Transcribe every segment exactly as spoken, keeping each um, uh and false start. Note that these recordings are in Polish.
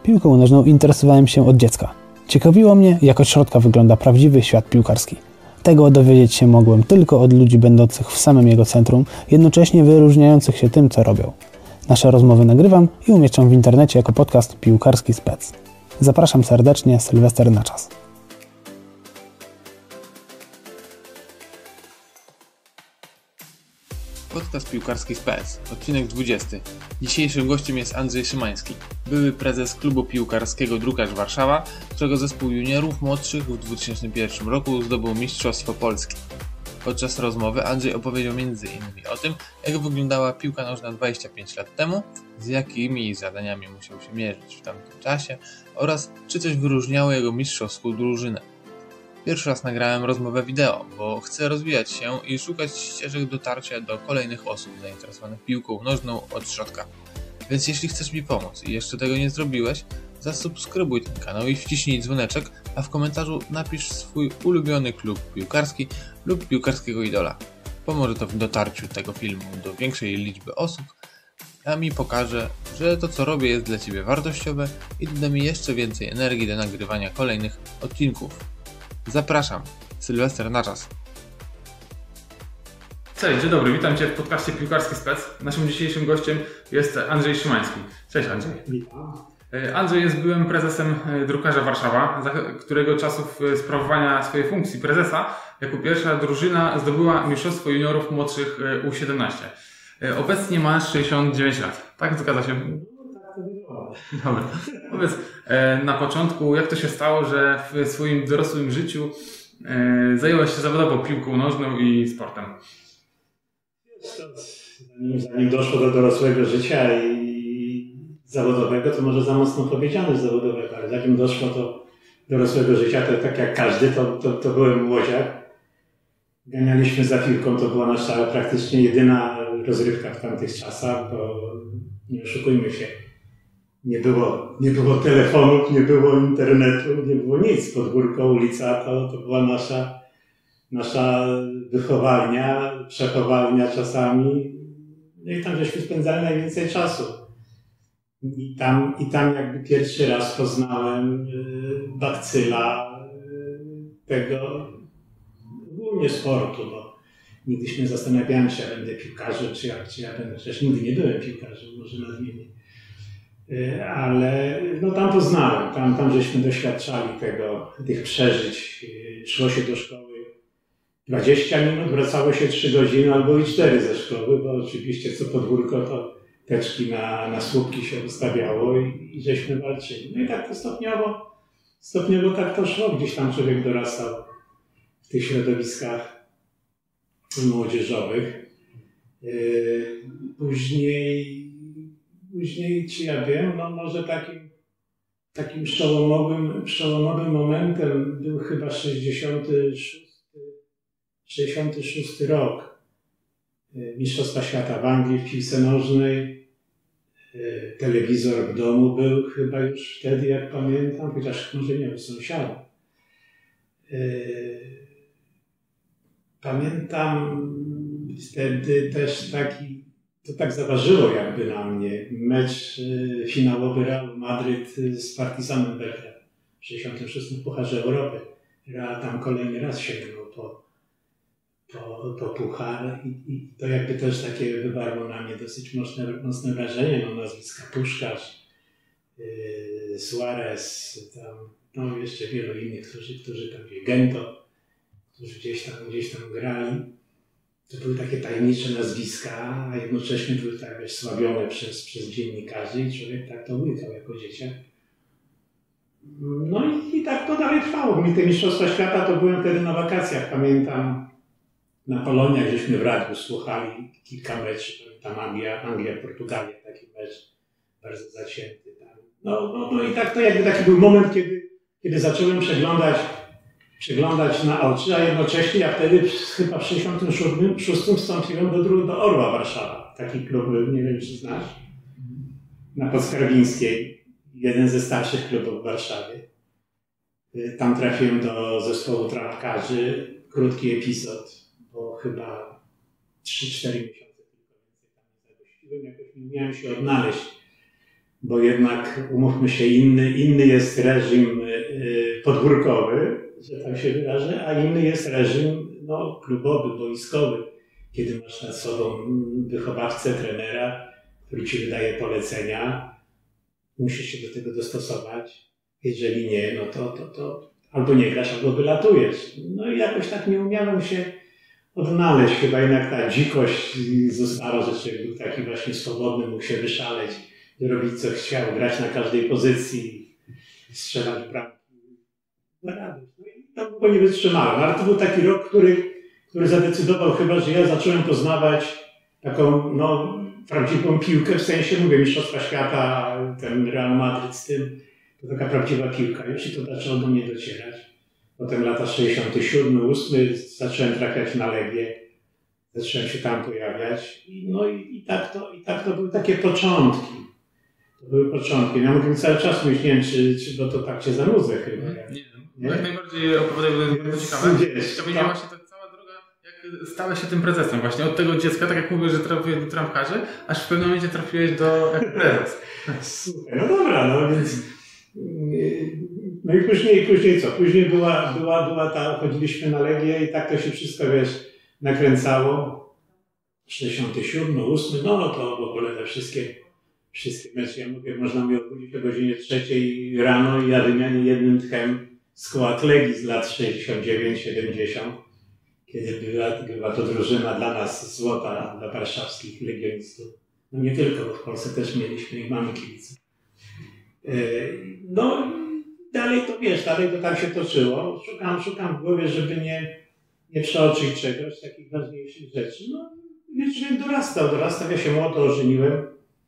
Piłką nożną interesowałem się od dziecka. Ciekawiło mnie, jak od środka wygląda prawdziwy świat piłkarski. Tego dowiedzieć się mogłem tylko od ludzi będących w samym jego centrum, jednocześnie wyróżniających się tym, co robią. Nasze rozmowy nagrywam i umieszczam w internecie jako podcast Piłkarski Spec. Zapraszam serdecznie, Sylwester Naczas. Podcast Piłkarski Spec, odcinek dwudziesty. Dzisiejszym gościem jest Andrzej Szymański, były prezes klubu piłkarskiego Drukarz Warszawa, którego zespół juniorów młodszych w dwa tysiące pierwszym roku zdobył Mistrzostwo Polski. Podczas rozmowy Andrzej opowiedział między innymi o tym, jak wyglądała piłka nożna dwadzieścia pięć lat temu, z jakimi zadaniami musiał się mierzyć w tamtym czasie oraz czy coś wyróżniało jego mistrzowską drużynę. Pierwszy raz nagrałem rozmowę wideo, bo chcę rozwijać się i szukać ścieżek dotarcia do kolejnych osób zainteresowanych piłką nożną od środka. Więc jeśli chcesz mi pomóc i jeszcze tego nie zrobiłeś, zasubskrybuj ten kanał i wciśnij dzwoneczek, a w komentarzu napisz swój ulubiony klub piłkarski lub piłkarskiego idola. Pomoże to w dotarciu tego filmu do większej liczby osób, a mi pokaże, że to co robię jest dla Ciebie wartościowe i doda mi jeszcze więcej energii do nagrywania kolejnych odcinków. Zapraszam, Sylwester Naczas. Cześć, dzień dobry, witam Cię w podcaście Piłkarski Spec. Naszym dzisiejszym gościem jest Andrzej Szymański. Cześć Andrzej. Witam. Andrzej jest byłym prezesem Drukarza Warszawa, za którego czasów sprawowania swojej funkcji prezesa jako pierwsza drużyna zdobyła Mistrzostwo Juniorów młodszych U siedemnaście. Obecnie masz sześćdziesiąt dziewięć lat, tak? Zgadza się? No tak to wygląda. Dobra. Powiedz na początku, jak to się stało, że w swoim dorosłym życiu zająłeś się zawodowo piłką nożną i sportem? Zanim, zanim doszło do dorosłego życia i zawodowego, to może za mocno powiedziane zawodowego, ale zanim doszło do dorosłego życia, to tak jak każdy, to, to, to byłem młodziak. Ganialiśmy za piłką, to była nasza praktycznie jedyna rozrywka w tamtych czasach, bo nie oszukujmy się, nie było, nie było telefonów, nie było internetu, nie było nic. Podwórko, ulica to, to była nasza, nasza wychowalnia, przechowalnia czasami. No i tam żeśmy spędzali najwięcej czasu. I tam, i tam jakby pierwszy raz poznałem y, bakcyla y, tego ogólnie sportu, bo nigdy się nie zastanawiałem, czy ja będę piłkarzem, czy ja, czy ja będę, przecież nigdy nie byłem piłkarzem, może nadmienię. Y, ale no tam poznałem, tam, tam żeśmy doświadczali tego, tych przeżyć. Y, szło się do szkoły dwadzieścia minut, wracało się trzy godziny albo i cztery ze szkoły, bo oczywiście co podwórko to teczki na, na słupki się ustawiało i, i żeśmy walczyli. No i tak to stopniowo, stopniowo tak to szło. Gdzieś tam człowiek dorastał w tych środowiskach młodzieżowych. Yy, później, później, czy ja wiem, no może takim, takim przełomowym, przełomowym momentem był chyba sześćdziesiąty szósty rok. Mistrzostwa Świata w Anglii w piłce nożnej. Telewizor w domu był chyba już wtedy, jak pamiętam, chociaż może nie u sąsiadów. Pamiętam wtedy też taki, to tak zaważyło jakby na mnie, mecz finałowy Realu Madryt z Partizanem Belgrad w sześćdziesiątym szóstym w Pucharze Europy. Real tam kolejny raz sięgnął po Po, po puchar i, i to jakby też takie wywarło na mnie dosyć mocne, mocne wrażenie. No, nazwiska Puszkarz, yy, Suarez, tam, no jeszcze wielu innych, którzy, którzy tam, Gento, którzy gdzieś tam, gdzieś tam grali. To były takie tajemnicze nazwiska, a jednocześnie były tak wiesz, sławione przez, przez dziennikarzy i człowiek tak to łykał jako dzieciak. No i, i tak to dalej trwało. Mi te Mistrzostwa Świata to byłem wtedy na wakacjach, pamiętam. Na Poloniach żeśmy w radiu słuchali kilka meczy, tam Anglia, Anglia, Portugalia, taki mecz bardzo zacięty. Tam. No, no, no i tak to jakby taki był moment, kiedy, kiedy zacząłem przeglądać, przeglądać na oczy, a jednocześnie ja wtedy chyba w sześćdziesiątym szóstym wstąpiłem do, do Orła Warszawa. Taki klub był, nie wiem czy znasz, na Podskarbińskiej, jeden ze starszych klubów w Warszawie. Tam trafiłem do zespołu trawkarzy, krótki epizod. Bo chyba trzy cztery miesiące tylko więcej tam nie zagościłem, jakoś nie umiałem się odnaleźć bo jednak, umówmy się, inny, inny jest reżim podwórkowy, że tak się wyrażę, a inny jest reżim no, klubowy, boiskowy, kiedy masz nad sobą wychowawcę, trenera, który ci wydaje polecenia, musisz się do tego dostosować. Jeżeli nie, no to, to, to albo nie grasz, albo wylatujesz. No i jakoś tak nie umiałem się odnaleźć. Chyba jednak ta dzikość została, że człowiek był taki właśnie swobodny, mógł się wyszaleć, robić co chciał, grać na każdej pozycji, strzelać bramki. No i to było nie wytrzymałem, ale to był taki rok, który, który zadecydował chyba, że ja zacząłem poznawać taką no, prawdziwą piłkę, w sensie, mówię, Mistrzostwa Świata, ten Real Madryt z tym, to taka prawdziwa piłka. Już i to zaczęło do mnie docierać. Potem lata sześćdziesiąty siódmy, ósmy zacząłem trafiać na Legię, zacząłem się tam pojawiać. No i, i, tak to, i tak to były takie początki. To były początki. Ja mówię cały czas, myślę, nie wiem, czy, czy bo to tak cię zanudzę chyba. Nie, nie? Jak najbardziej opowiadaj, bo to jest bardzo ciekawe. To będzie właśnie ta cała droga, jak stałeś się tym prezesem właśnie. Od tego dziecka, tak jak mówisz, że trafiłeś do trampkarzy, aż w pewnym momencie trafiłeś do jako prezes. Słuchaj, no dobra, no więc... No i później, później co? Później była, była, była ta, chodziliśmy na Legię i tak to się wszystko, wiesz, nakręcało. sześćdziesiąty siódmy, ósmy, no to w ogóle te wszystkie, wszystkie mecze, ja mówię, można mnie obudzić o godzinie trzeciej rano i ja wymianię jednym tchem skład Legii z lat sześćdziesiąt dziewięć siedemdziesiąt, kiedy była, była to drużyna dla nas złota, dla warszawskich legionistów. No nie tylko, bo w Polsce też mieliśmy i mamy kibiców. No dalej to wiesz, dalej to tak się toczyło. Szukam, szukam w głowie, żeby nie, nie przeoczyć czegoś, takich ważniejszych rzeczy. No wiesz, że dorastał, dorastał. Ja się młodo ożeniłem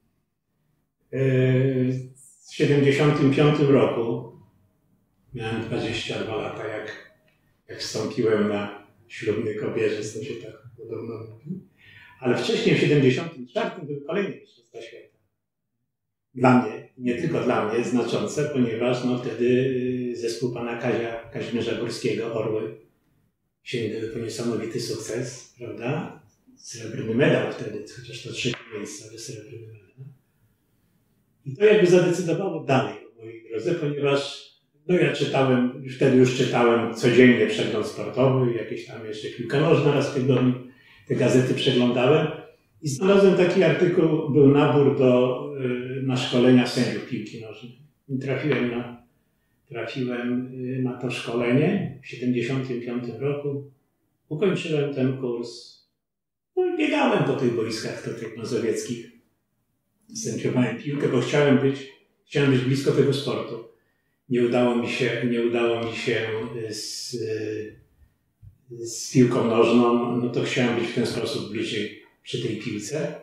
w siedemdziesiątym piątym roku. Miałem dwadzieścia dwa lata, jak, jak wstąpiłem na ślubny kobierzec, to się tak podobno mówi. Ale wcześniej w siedemdziesiątym czwartym był kolejny Mistrzostwa Świata. Dla mnie, nie tylko dla mnie, znaczące, ponieważ no, wtedy zespół pana Kazia, Kazimierza Górskiego, Orły, sięgnęły po niesamowity sukces, prawda? Srebrny medal wtedy, chociaż to trzecie miejsce, ale srebrny medal. I to jakby zadecydowało dalej o mojej drodze, ponieważ no, ja czytałem, już wtedy już czytałem codziennie przegląd sportowy, jakieś tam jeszcze piłka nożna raz w tygodniu, te gazety przeglądałem. I znalazłem taki artykuł, był nabór do, na szkolenia sędziów piłki nożnej. I trafiłem na, trafiłem na to szkolenie w siedemdziesiątym piątym roku. Ukończyłem ten kurs. No i biegałem po tych boiskach do tych mazowieckich. Sędziowałem piłkę, bo chciałem być, chciałem być blisko tego sportu. Nie udało mi się, nie udało mi się z, z piłką nożną, no to chciałem być w ten sposób bliżej przy tej piłce.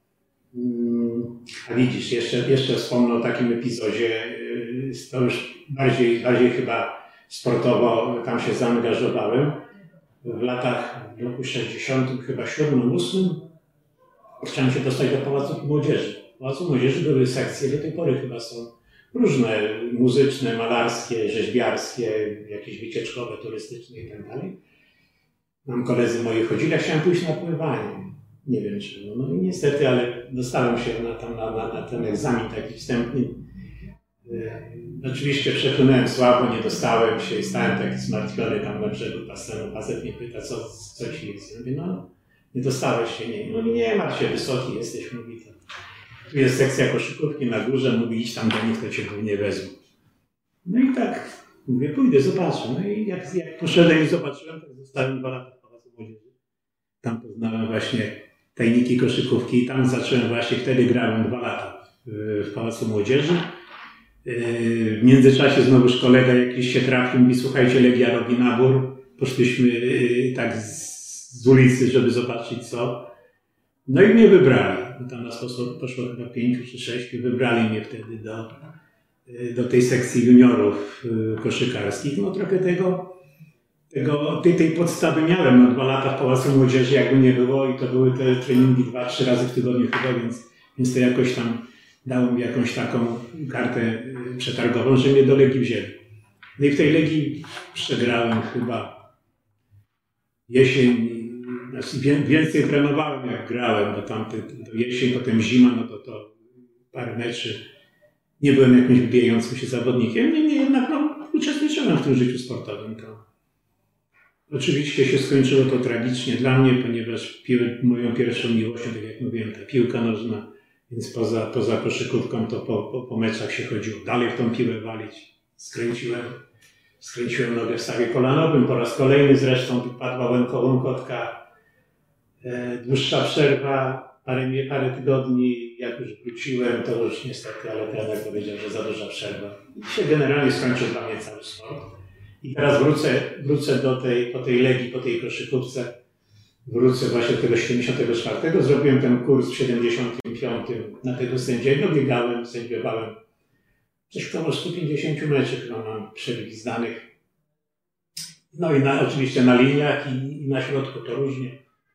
A widzisz, jeszcze, jeszcze wspomnę o takim epizodzie, to już bardziej, bardziej chyba sportowo tam się zaangażowałem. W latach, w roku sześćdziesiątym, chyba siódmym, ósmym chciałem się dostać do Pałacu Młodzieży. W Pałacu Młodzieży były sekcje, do tej pory chyba są różne, muzyczne, malarskie, rzeźbiarskie, jakieś wycieczkowe, turystyczne i tak dalej. Tam koledzy moi chodzili, ja chciałem pójść na pływanie. Nie wiem czemu. No i niestety, ale dostałem się na, tam, na, na, na ten egzamin taki wstępny. Yy, oczywiście przepłynąłem słabo, nie dostałem się i stałem taki zmartwiony tam na brzegu basenu. Facet mnie pyta, co, co ci jest? Ja mówię, no nie dostałeś się, nie. No nie martw się, wysoki jesteś, mówi to. Tu jest sekcja koszykówki na górze, mówi idź tam do nich, to cię nie wezmą. No i tak, mówię, pójdę, zobaczę. No i jak, jak poszedłem i zobaczyłem, tak zostałem dwa lata w Pałacu Młodzieży. Tam poznałem właśnie tajniki koszykówki i tam zacząłem właśnie, wtedy grałem dwa lata w Pałacu Młodzieży. W międzyczasie znowuż kolega jakiś się trafił, mówi, słuchajcie, Legia robi nabór. Poszliśmy tak z ulicy, żeby zobaczyć co. No i mnie wybrali. Tam nas poszło, poszło chyba pięciu czy sześciu. Wybrali mnie wtedy do, do tej sekcji juniorów koszykarskich. No trochę tego, tego, tej, tej podstawy miałem. No, dwa lata w Pałacu Młodzieży jakby nie było i to były te treningi dwa, trzy razy w tygodniu chyba, więc, więc to jakoś tam dało mi jakąś taką kartę przetargową, że mnie do Legii wzięli. No i w tej Legii przegrałem chyba jesień, znaczy więcej trenowałem jak grałem, bo tam to jesień, potem zima, no to, to parę meczy nie byłem jakimś wybijającym się zawodnikiem, niemniej jednak no, uczestniczyłem w tym życiu sportowym. To oczywiście się skończyło to tragicznie dla mnie, ponieważ pił, moją pierwszą miłością, tak jak mówiłem, ta piłka nożna, więc poza, poza koszykówką to po, po, po meczach się chodziło dalej w tą piłę walić. Skręciłem, skręciłem nogę w stawie kolanowym, po raz kolejny zresztą wypadła łękową kotka. E, dłuższa przerwa, parę, parę tygodni, jak już wróciłem, to już niestety, ale trener powiedział, że za duża przerwa. I się generalnie skończył dla mnie cały sport. I teraz wrócę, wrócę do tej, po tej Legii, po tej koszykówce. Wrócę właśnie do tego siedemdziesiątego czwartego. Zrobiłem ten kurs w siedemdziesiątym piątym na tego sędziego. Biegałem, sędziowałem coś około sto pięćdziesiąt meczów, chyba mam przewidzanych. No i na, oczywiście na liniach i, i na środku to różnie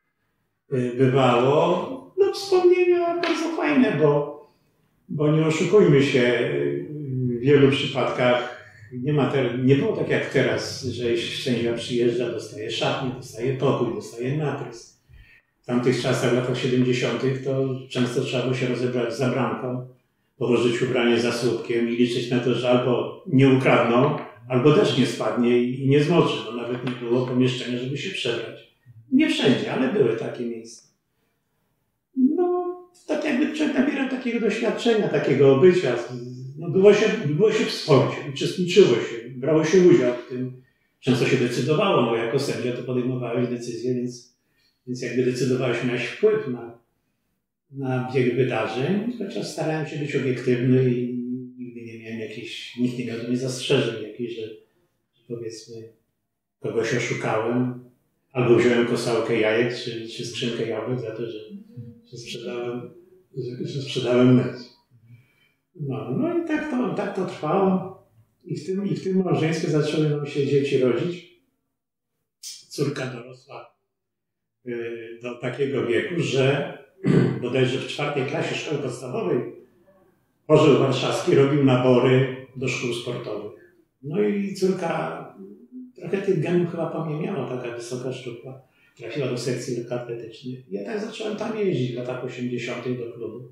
bywało. No wspomnienia bardzo fajne, bo, bo nie oszukujmy się, w wielu przypadkach nie, ma te, nie było tak jak teraz, że sędzia przyjeżdża, dostaje szatnię, dostaje pokój, dostaje natrys. W tamtych czasach, w latach siedemdziesiątych to często trzeba było się rozebrać za bramką, położyć ubranie za słupkiem i liczyć na to, że albo nie ukradną, albo deszcz nie spadnie i nie zmoczy, bo nawet nie było pomieszczenia, żeby się przebrać. Nie wszędzie, ale były takie miejsca. No, tak jakby człowiek nabierał takiego doświadczenia, takiego obycia. No, było się, było się w sporcie, uczestniczyło się, brało się udział w tym. Często się decydowało, no jako sędzia to podejmowałeś decyzje, więc, więc jakby decydowałeś, miałeś wpływ na, na bieg wydarzeń, chociaż starałem się być obiektywny i nigdy nie miałem jakichś, nikt nie miał do mnie zastrzeżeń jakichś, że, że powiedzmy kogoś oszukałem, albo wziąłem kosałkę jajek, czy, czy skrzynkę jabłek za to, że, że sprzedałem, że, że sprzedałem mecz. No, no i tak to, tak to trwało. I w tym, i w tym małżeństwie zaczęły nam się dzieci rodzić. Córka dorosła y, do takiego wieku, że bodajże w czwartej klasie szkoły podstawowej Orzeł Warszawski robił nabory do szkół sportowych. No i córka trochę tych genów chyba po mnie miała, taka wysoka szczupła. Trafiła do sekcji lekkoatletycznej. Ja tak zacząłem tam jeździć w latach osiemdziesiątych do klubu.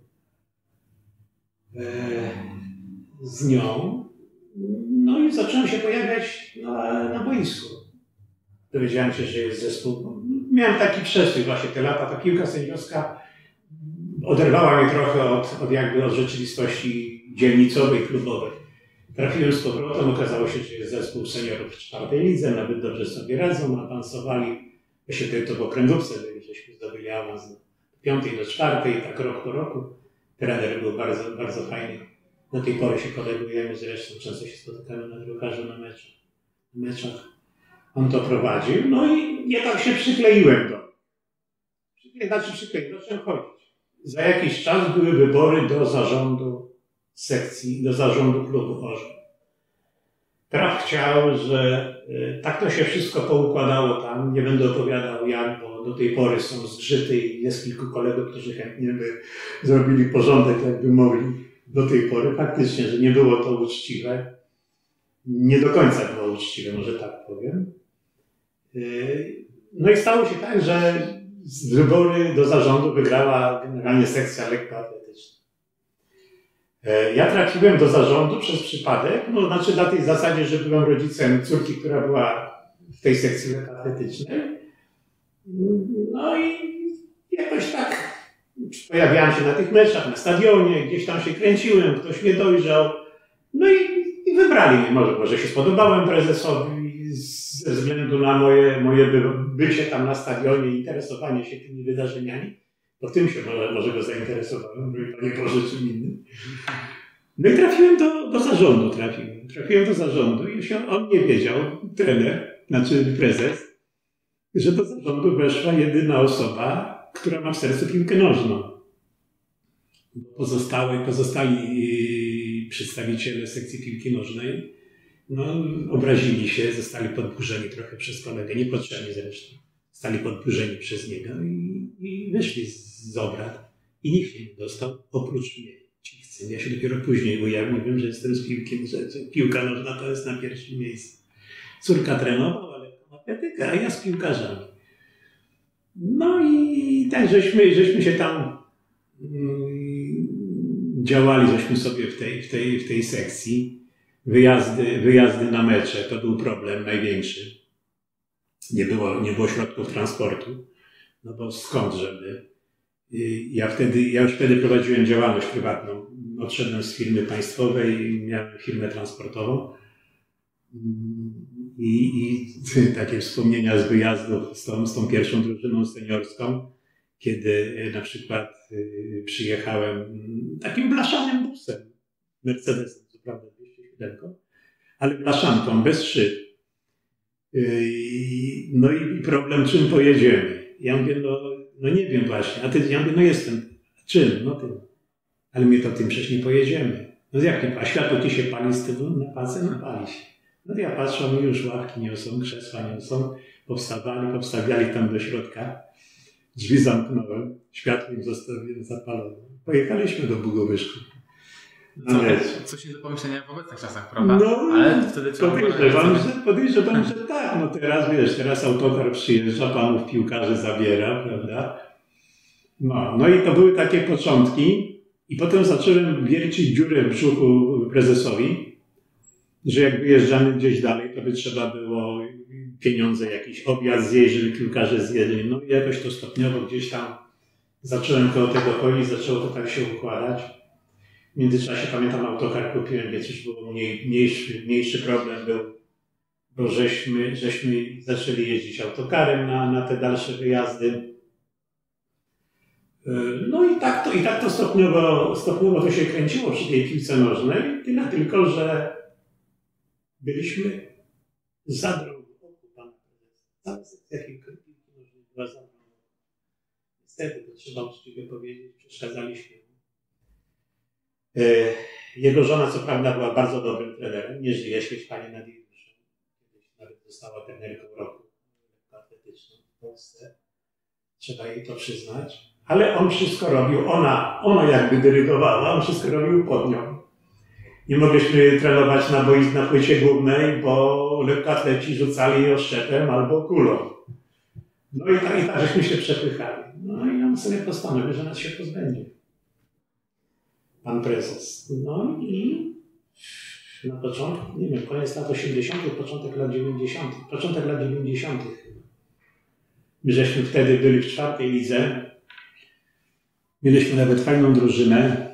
Z nią. No i zacząłem się pojawiać na, na boisku. Dowiedziałem się, że jest zespół. Miałem taki przestój właśnie te lata. Ta piłka sędziowska oderwała mnie trochę od, od jakby od rzeczywistości dzielnicowej, klubowej. Trafiłem z powrotem, okazało się, że jest zespół seniorów w czwartej lidze, nawet dobrze sobie radzą, awansowali. Właśnie to w okręgówce byli, żeśmy zdobyli awans do piątej, do czwartej, tak rok po roku. Trener był bardzo, bardzo fajny. Do tej pory się kolegujemy, zresztą często się spotykamy na drukarzu na meczach. Na meczach. On to prowadził, no i ja tak się przykleiłem do. Znaczy przykleiłem, zacząłem chodzić. Za jakiś czas były wybory do zarządu sekcji, do zarządu klubu Orzeł. Traf chciał, że y, tak to się wszystko poukładało tam. Nie będę opowiadał jak, bo do tej pory są zgrzyty i jest kilku kolegów, którzy chętnie by zrobili porządek, jakby mogli do tej pory. Faktycznie, że nie było to uczciwe. Nie do końca było uczciwe, może tak powiem. Y, no i stało się tak, że wybory do zarządu wygrała generalnie sekcja lekkoatletyczna. Ja trafiłem do zarządu przez przypadek, no znaczy na tej zasadzie, że byłem rodzicem córki, która była w tej sekcji lekkoatletycznej. No i jakoś tak pojawiałem się na tych meczach, na stadionie, gdzieś tam się kręciłem, ktoś mnie dojrzał. No i, i wybrali mnie. Może, może się spodobałem prezesowi ze względu na moje, moje bycie tam na stadionie, interesowanie się tymi wydarzeniami. To tym się może, może go zainteresowałem, bo nie Boże czym innym. No i trafiłem do, do zarządu, trafiłem. Trafiłem do zarządu i się on nie wiedział, trener, znaczy prezes, że do zarządu weszła jedyna osoba, która ma w sercu piłkę nożną. Pozostałe, pozostali przedstawiciele sekcji piłki nożnej no, obrazili się, zostali podburzeni trochę przez kolegę, niepotrzebnie zresztą. Zostali podburzeni przez niego i, i wyszli z obrad. I nikt się nie dostał, oprócz mnie. Ja się dopiero później ujawniłem, że jestem z piłki, że, że piłka nożna to jest na pierwszym miejscu. Córka trenowała lekką atletykę, a ja z piłkarzami. No i tak żeśmy, żeśmy się tam działali żeśmy sobie w tej, w tej, w tej sekcji. Wyjazdy, wyjazdy na mecze to był problem największy. Nie było, nie było środków transportu, no bo skąd żeby. Ja wtedy, ja już wtedy prowadziłem działalność prywatną. Odszedłem z firmy państwowej i miałem firmę transportową. I, i takie wspomnienia z wyjazdów z tą, z tą pierwszą drużyną seniorską, kiedy na przykład przyjechałem takim blaszanym busem, Mercedesem, co prawda dwieście siedem, ale blaszanką, bez szyb. No i problem, czym pojedziemy. Ja mówię, no, no nie wiem właśnie, a ty, ja mówię, no jestem. Czym? No tym. Ale my to tym przecież nie pojedziemy. No jak nie, a światło ci się pali z tyłu na pasę? No pali się. No to ja patrzę, oni już ławki niosą, krzesła niosą, powstawali, powstawiali tam do środka. Drzwi zamknąłem, światło im zostawiłem zapalone. Pojechaliśmy do Bugowyszku. Co, coś nie do pomyślenia w obecnych czasach, prawda? No, ale wtedy trzeba podejrzewam, że, podejrzewam, że tak. No teraz wiesz, teraz autokar przyjeżdża, panów piłkarzy zabiera, prawda? No, no i to były takie początki. I potem zacząłem wiercić dziurę w brzuchu prezesowi, że jak wyjeżdżamy gdzieś dalej, to by trzeba było pieniądze, jakiś obiad zjeść, żeby piłkarze zjedli. No i jakoś to stopniowo gdzieś tam zacząłem koło tego chodzić, zaczęło to tak się układać. W międzyczasie pamiętam, autokar kupiłem, więc już było mniej, mniejszy, mniejszy problem był, bo żeśmy, żeśmy zaczęli jeździć autokarem na, na te dalsze wyjazdy. No i tak to, i tak to stopniowo, stopniowo to się kręciło przy tej piłce nożnej, tyle tylko, że byliśmy zadrą w oku pana prezesa. Cała sekcja piłki nożnej była zadrą w oku. Niestety, to trzeba uczciwie powiedzieć, przeszkadzaliśmy. Jego żona, co prawda, była bardzo dobrym trenerem, nie żyje, świeć Panie Nadiuszem. Kiedyś nawet została trenerką roku atletyczną w Polsce. Trzeba jej to przyznać. Ale on wszystko robił, ona, ona jakby dyrygowała, on wszystko robił pod nią. Nie mogliśmy trenować na boisku, na płycie głównej, bo lekkoatleci rzucali oszczepem albo kulą. No i tak, i tak żeśmy się przepychali. No i on sobie postanowił, że nas się pozbędzie. Pan prezes. No i na początku, nie wiem, koniec lat osiemdziesiątych, początek lat dziewięćdziesiątych, początek lat dziewięćdziesiątych chyba. My żeśmy wtedy byli w czwartej lidze. Mieliśmy nawet fajną drużynę.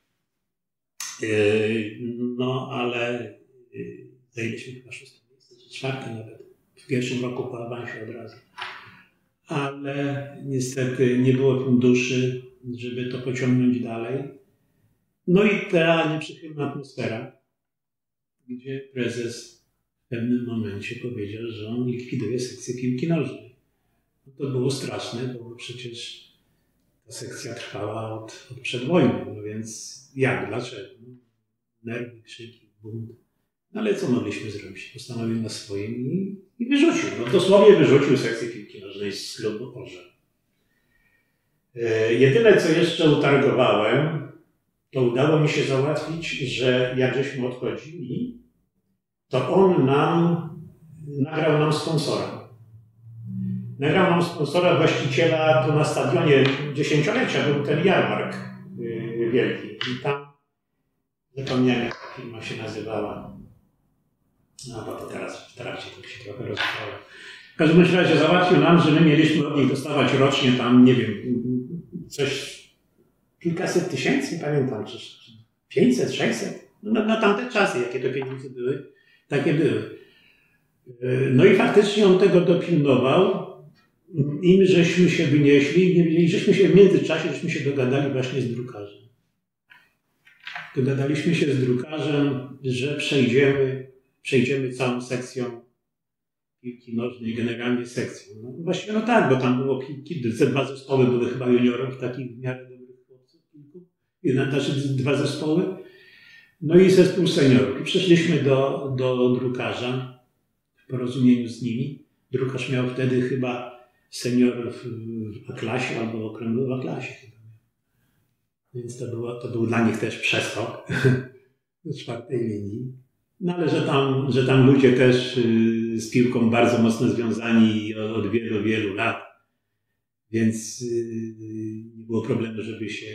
No ale zajęliśmy chyba szóste miejsce, czy czwarte nawet. W pierwszym roku po awansie od razu. Ale niestety nie było funduszy, żeby to pociągnąć dalej. No i ta nieprzychylna atmosfera, gdzie prezes w pewnym momencie powiedział, że on likwiduje sekcję piłki nożnej. No to było straszne, bo przecież ta sekcja trwała od, od przed wojną, no więc jak, dlaczego? Nerwy, krzyki, bunt. No ale co mogliśmy zrobić? Postanowił na swoim i, i wyrzucił. No dosłownie wyrzucił sekcję piłki nożnej z klubu Orze. E, jedyne, co jeszcze utargowałem, to udało mi się załatwić, że jak żeśmy odchodzili, to on nam, nagrał nam sponsora. Nagrał nam sponsora, właściciela, to na stadionie dziesięciolecia był ten jarmark yy, wielki. I tam, zapomniałem jak ta firma się nazywała. No bo to teraz w trakcie to się trochę rozwijało. W każdym razie załatwił nam, że my mieliśmy od nich dostawać rocznie tam, nie wiem, coś kilkaset tysięcy, nie pamiętam, czy pięćset, sześćset. No, na tamte czasy, jakie to pieniądze były, takie były. No i faktycznie on tego dopilnował. I my żeśmy się wynieśli i żeśmy się w międzyczasie żeśmy się dogadali właśnie z drukarzem. Dogadaliśmy się z drukarzem, że przejdziemy, przejdziemy całą sekcją piłki nożnej, generalnie sekcją. No, właściwie no tak, bo tam było kilki, te dwa zespoły były chyba juniorów, takich w miarę dobrych chłopców, kilku, znaczy dwa zespoły. No i zespół seniorów. I przeszliśmy do, do drukarza w porozumieniu z nimi. Drukarz miał wtedy chyba seniorów w A-klasie albo w okręgu w A-klasie chyba. Więc to, było, to był dla nich też przeskok do czwartej linii. No ale że tam, że tam ludzie też z piłką bardzo mocno związani od wielu, wielu lat. Więc nie było problemu, żeby się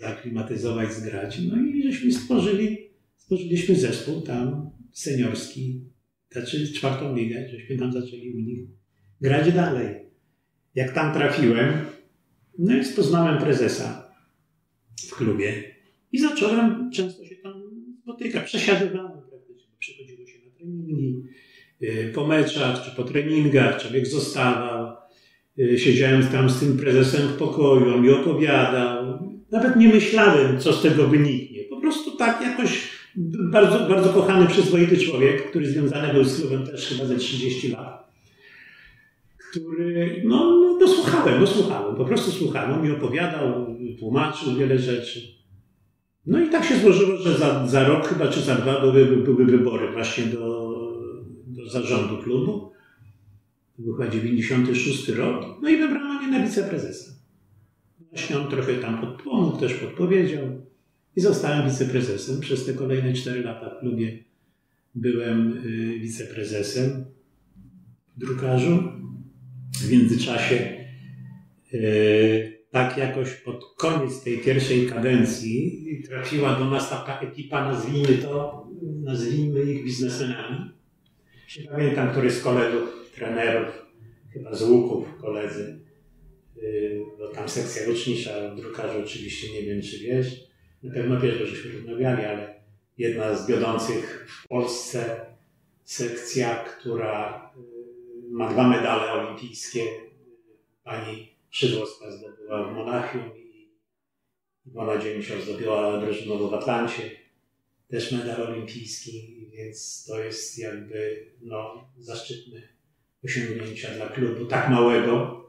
zaklimatyzować, zgrać. No i żeśmy stworzyli, stworzyliśmy zespół tam seniorski, znaczy czwartą ligę, żeśmy tam zaczęli u nich grać dalej. Jak tam trafiłem, no i poznałem prezesa w klubie i zacząłem często się tam spotykać. Przesiadywałem praktycznie, bo przychodziło się na treningi, po meczach czy po treningach, człowiek zostawał. Siedziałem tam z tym prezesem w pokoju, on mi opowiadał. Nawet nie myślałem, co z tego wyniknie. Po prostu tak jakoś bardzo, bardzo kochany, przyzwoity człowiek, który związany był z klubem też chyba ze trzydzieści lat. Który, no, no, no słuchałem, no słuchałem, po prostu słuchałem. On mi opowiadał, tłumaczył wiele rzeczy. No i tak się złożyło, że za, za rok chyba czy za dwa były, były wybory właśnie do, do zarządu klubu. To był chyba dziewięćdziesiąty szósty rok. No i wybrano mnie na wiceprezesa. Właśnie on trochę tam podpomógł, też podpowiedział. I zostałem wiceprezesem. Przez te kolejne cztery lata w klubie byłem y, wiceprezesem w drukarzu. W międzyczasie y, tak jakoś pod koniec tej pierwszej kadencji trafiła do nas taka ekipa, nazwijmy to, nazwijmy ich biznesmenami. Nie pamiętam, który z kolegów, trenerów, chyba z Łuków koledzy, yy, bo tam sekcja rocznicza w drukarzu oczywiście, nie wiem czy wiesz, na pewno wiesz, bo żeśmy rozmawiali, ale jedna z wiodących w Polsce sekcja, która yy, ma dwa medale olimpijskie. Pani Szydłowska zdobyła w Monachium i Iwona Dzięcioł zdobyła drużynowo w Atlancie też medal olimpijski, więc to jest jakby no, zaszczytne osiągnięcia dla klubu tak małego.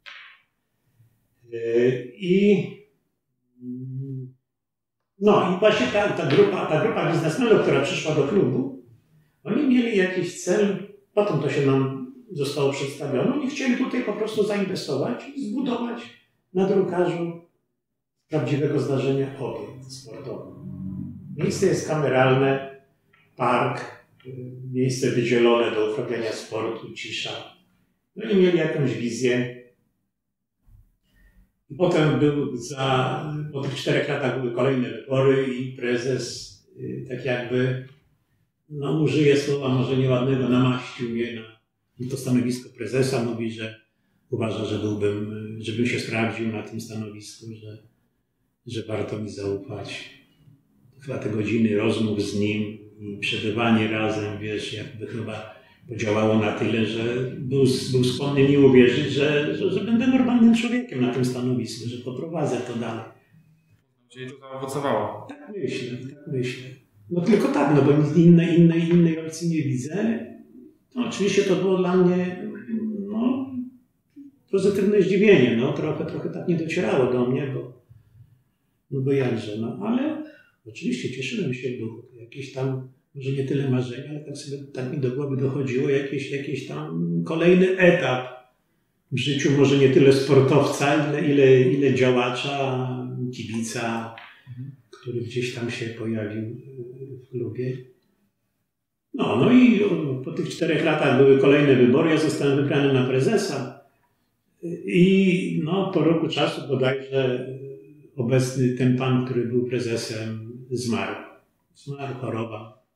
I no i właśnie ta, ta, grupa, ta grupa biznesmenów, która przyszła do klubu, oni mieli jakiś cel, potem to się nam zostało przedstawione, oni chcieli tutaj po prostu zainwestować i zbudować na drukarzu prawdziwego zdarzenia obiekt sportowy. Miejsce jest kameralne, park, miejsce wydzielone do uprawiania sportu, cisza. No i mieli jakąś wizję. I potem był za, po tych czterech latach były kolejne wybory i prezes tak jakby, no użyję słowa może nieładnego, namaścił mnie na to stanowisko prezesa. Mówi, że uważa, że byłbym, żebym się sprawdził na tym stanowisku, że, że warto mi zaufać. Chyba te godziny rozmów z nim i przebywanie razem, wiesz, jakby chyba podziałało na tyle, że był, był skłonny mi uwierzyć, że, że, że będę normalnym człowiekiem na tym stanowisku, że poprowadzę to dalej. Czyli to zaowocowało. Tak myślę, tak myślę. No tylko tak, no bo nic innej, innej, innej opcji nie widzę. No, oczywiście to było dla mnie no, pozytywne zdziwienie. No, trochę, trochę tak nie docierało do mnie, bo, no bo jakże, no ale oczywiście cieszyłem się w duchu. Jakieś tam, może nie tyle marzenia, ale tak sobie tak mi do głowy dochodziło, jakiś, jakiś tam kolejny etap w życiu, może nie tyle sportowca, ile, ile, ile działacza, kibica, mhm. który gdzieś tam się pojawił w klubie. No, no i po tych czterech latach były kolejne wybory, ja zostałem wybrany na prezesa i no, po roku czasu bodajże obecny ten pan, który był prezesem, zmarł. Zmarł, choroba.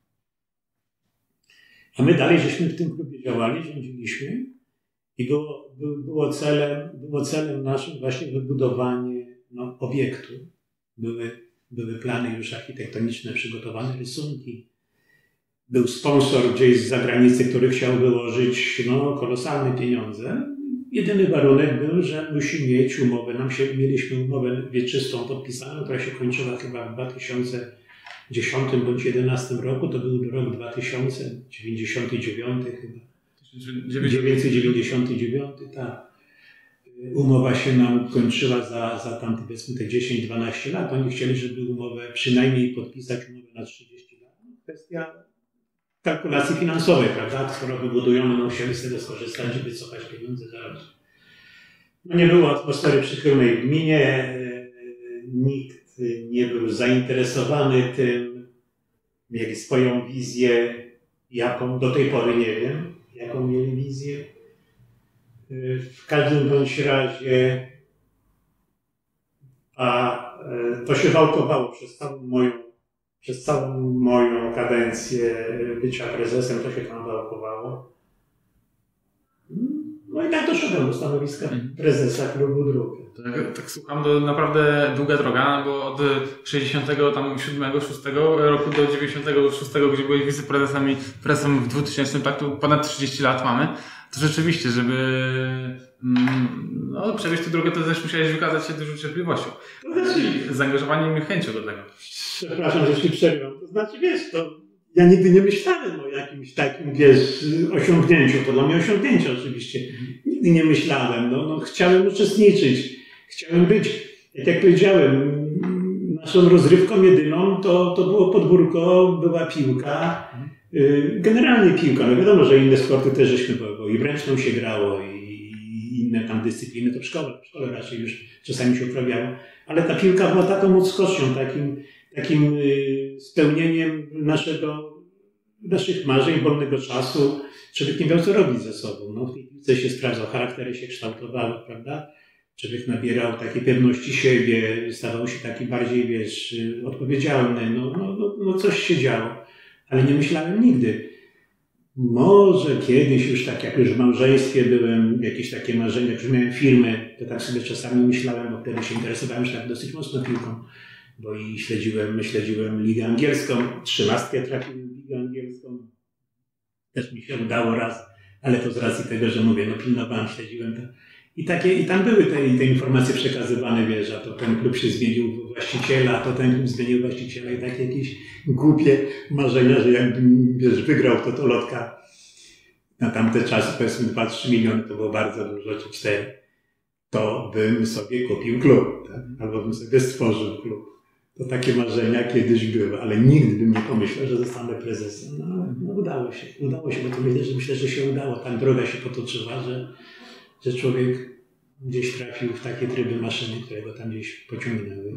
A my dalej żeśmy w tym klubie działali, rządziliśmy i było, było, celem, było celem naszym właśnie wybudowanie no, obiektu. Były, były plany już architektoniczne, przygotowane rysunki. Był sponsor gdzieś z zagranicy, który chciał wyłożyć no, kolosalne pieniądze. Jedyny warunek był, że musi mieć umowę. Nam się, mieliśmy umowę wieczystą podpisaną, która się kończyła chyba w dwa tysiące dziesiątym bądź dwa tysiące jedenastym roku. To był rok dwa tysiące dziewięćdziesiąty dziewiąty chyba. tysiąc dziewięćset dziewięćdziesiąty dziewiąty, tak. Umowa się nam kończyła za, za tam powiedzmy te dziesięć dwanaście lat. Oni chcieli, żeby umowę przynajmniej podpisać umowę na trzydzieści lat. Kwestia kalkulacji finansowej, prawda? Skoro wybudują, będą musieli z tego skorzystać, żeby cofać pieniądze zaraz. No nie było atmosfery przychylnej w gminie, nikt nie był zainteresowany tym, mieli swoją wizję, jaką do tej pory nie wiem, jaką mieli wizję. W każdym bądź razie, a to się wałkowało przez całą moją, przez całą moją kadencję bycia prezesem, to się tam wałkowało. No i tak doszedłem do stanowiska prezesa klubu druku. Tak, tak słucham, to naprawdę długa droga, bo od sześćdziesiątego siódmego szóstego roku do dziewięćdziesiątego szóstego, gdzie byłeś wiceprezesem i prezesem w dwutysięcznym, tak tu ponad trzydzieści lat mamy. To rzeczywiście, żeby no, przejść tę drogę, to też musiałeś wykazać się dużą cierpliwością. I zaangażowaniem i chęcią do tego. Przepraszam, że się przerwam. To znaczy, wiesz, to ja nigdy nie myślałem o jakimś takim, wiesz, osiągnięciu. To dla mnie osiągnięcie oczywiście. Nigdy nie myślałem. No, no, chciałem uczestniczyć. Chciałem być. Jak, jak powiedziałem, naszą rozrywką jedyną to, to było podwórko, była piłka. Generalnie piłka. No wiadomo, że inne sporty też żeśmy, bo i w ręczną się grało i inne tam dyscypliny, to w szkole, w szkole raczej już czasami się uprawiało. Ale ta piłka była taką odskocznią, takim, takim spełnieniem naszego, naszych marzeń, wolnego czasu. Człowiek nie miał co robić ze sobą. No, w tej piłce się sprawdzał, charaktery się kształtowały, prawda? Człowiek nabierał takiej pewności siebie, stawał się taki bardziej, wiesz, odpowiedzialny. No, no, no, no coś się działo. Ale nie myślałem nigdy. Może kiedyś już tak, jak już w małżeństwie byłem, jakieś takie marzenia, jak już miałem firmy, to tak sobie czasami myślałem, bo wtedy się interesowałem już tak dosyć mocno piłką, bo i śledziłem, śledziłem ligę angielską, trzynastkę trafiłem w ligę angielską. Też mi się udało raz, ale to z racji tego, że mówię, no pilnowałem, śledziłem to. I, takie, i tam były te, te informacje przekazywane, wiesz, a to ten klub się zmienił właściciela, a to ten klub zmienił właściciela i takie jakieś głupie marzenia, że jakbym, wiesz, wygrał to, to lotka na tamte czasy, powiedzmy dwa trzy miliony, to było bardzo dużo, czy cztery, to bym sobie kupił klub, tak? Albo bym sobie stworzył klub. To takie marzenia kiedyś były, ale nigdy bym nie pomyślał, że zostanę prezesem. No, no udało się, udało się, bo to myślę, że, myślę, że się udało. Tak droga się potoczyła, że że człowiek gdzieś trafił w takie tryby maszyny, które go tam gdzieś pociągnęły.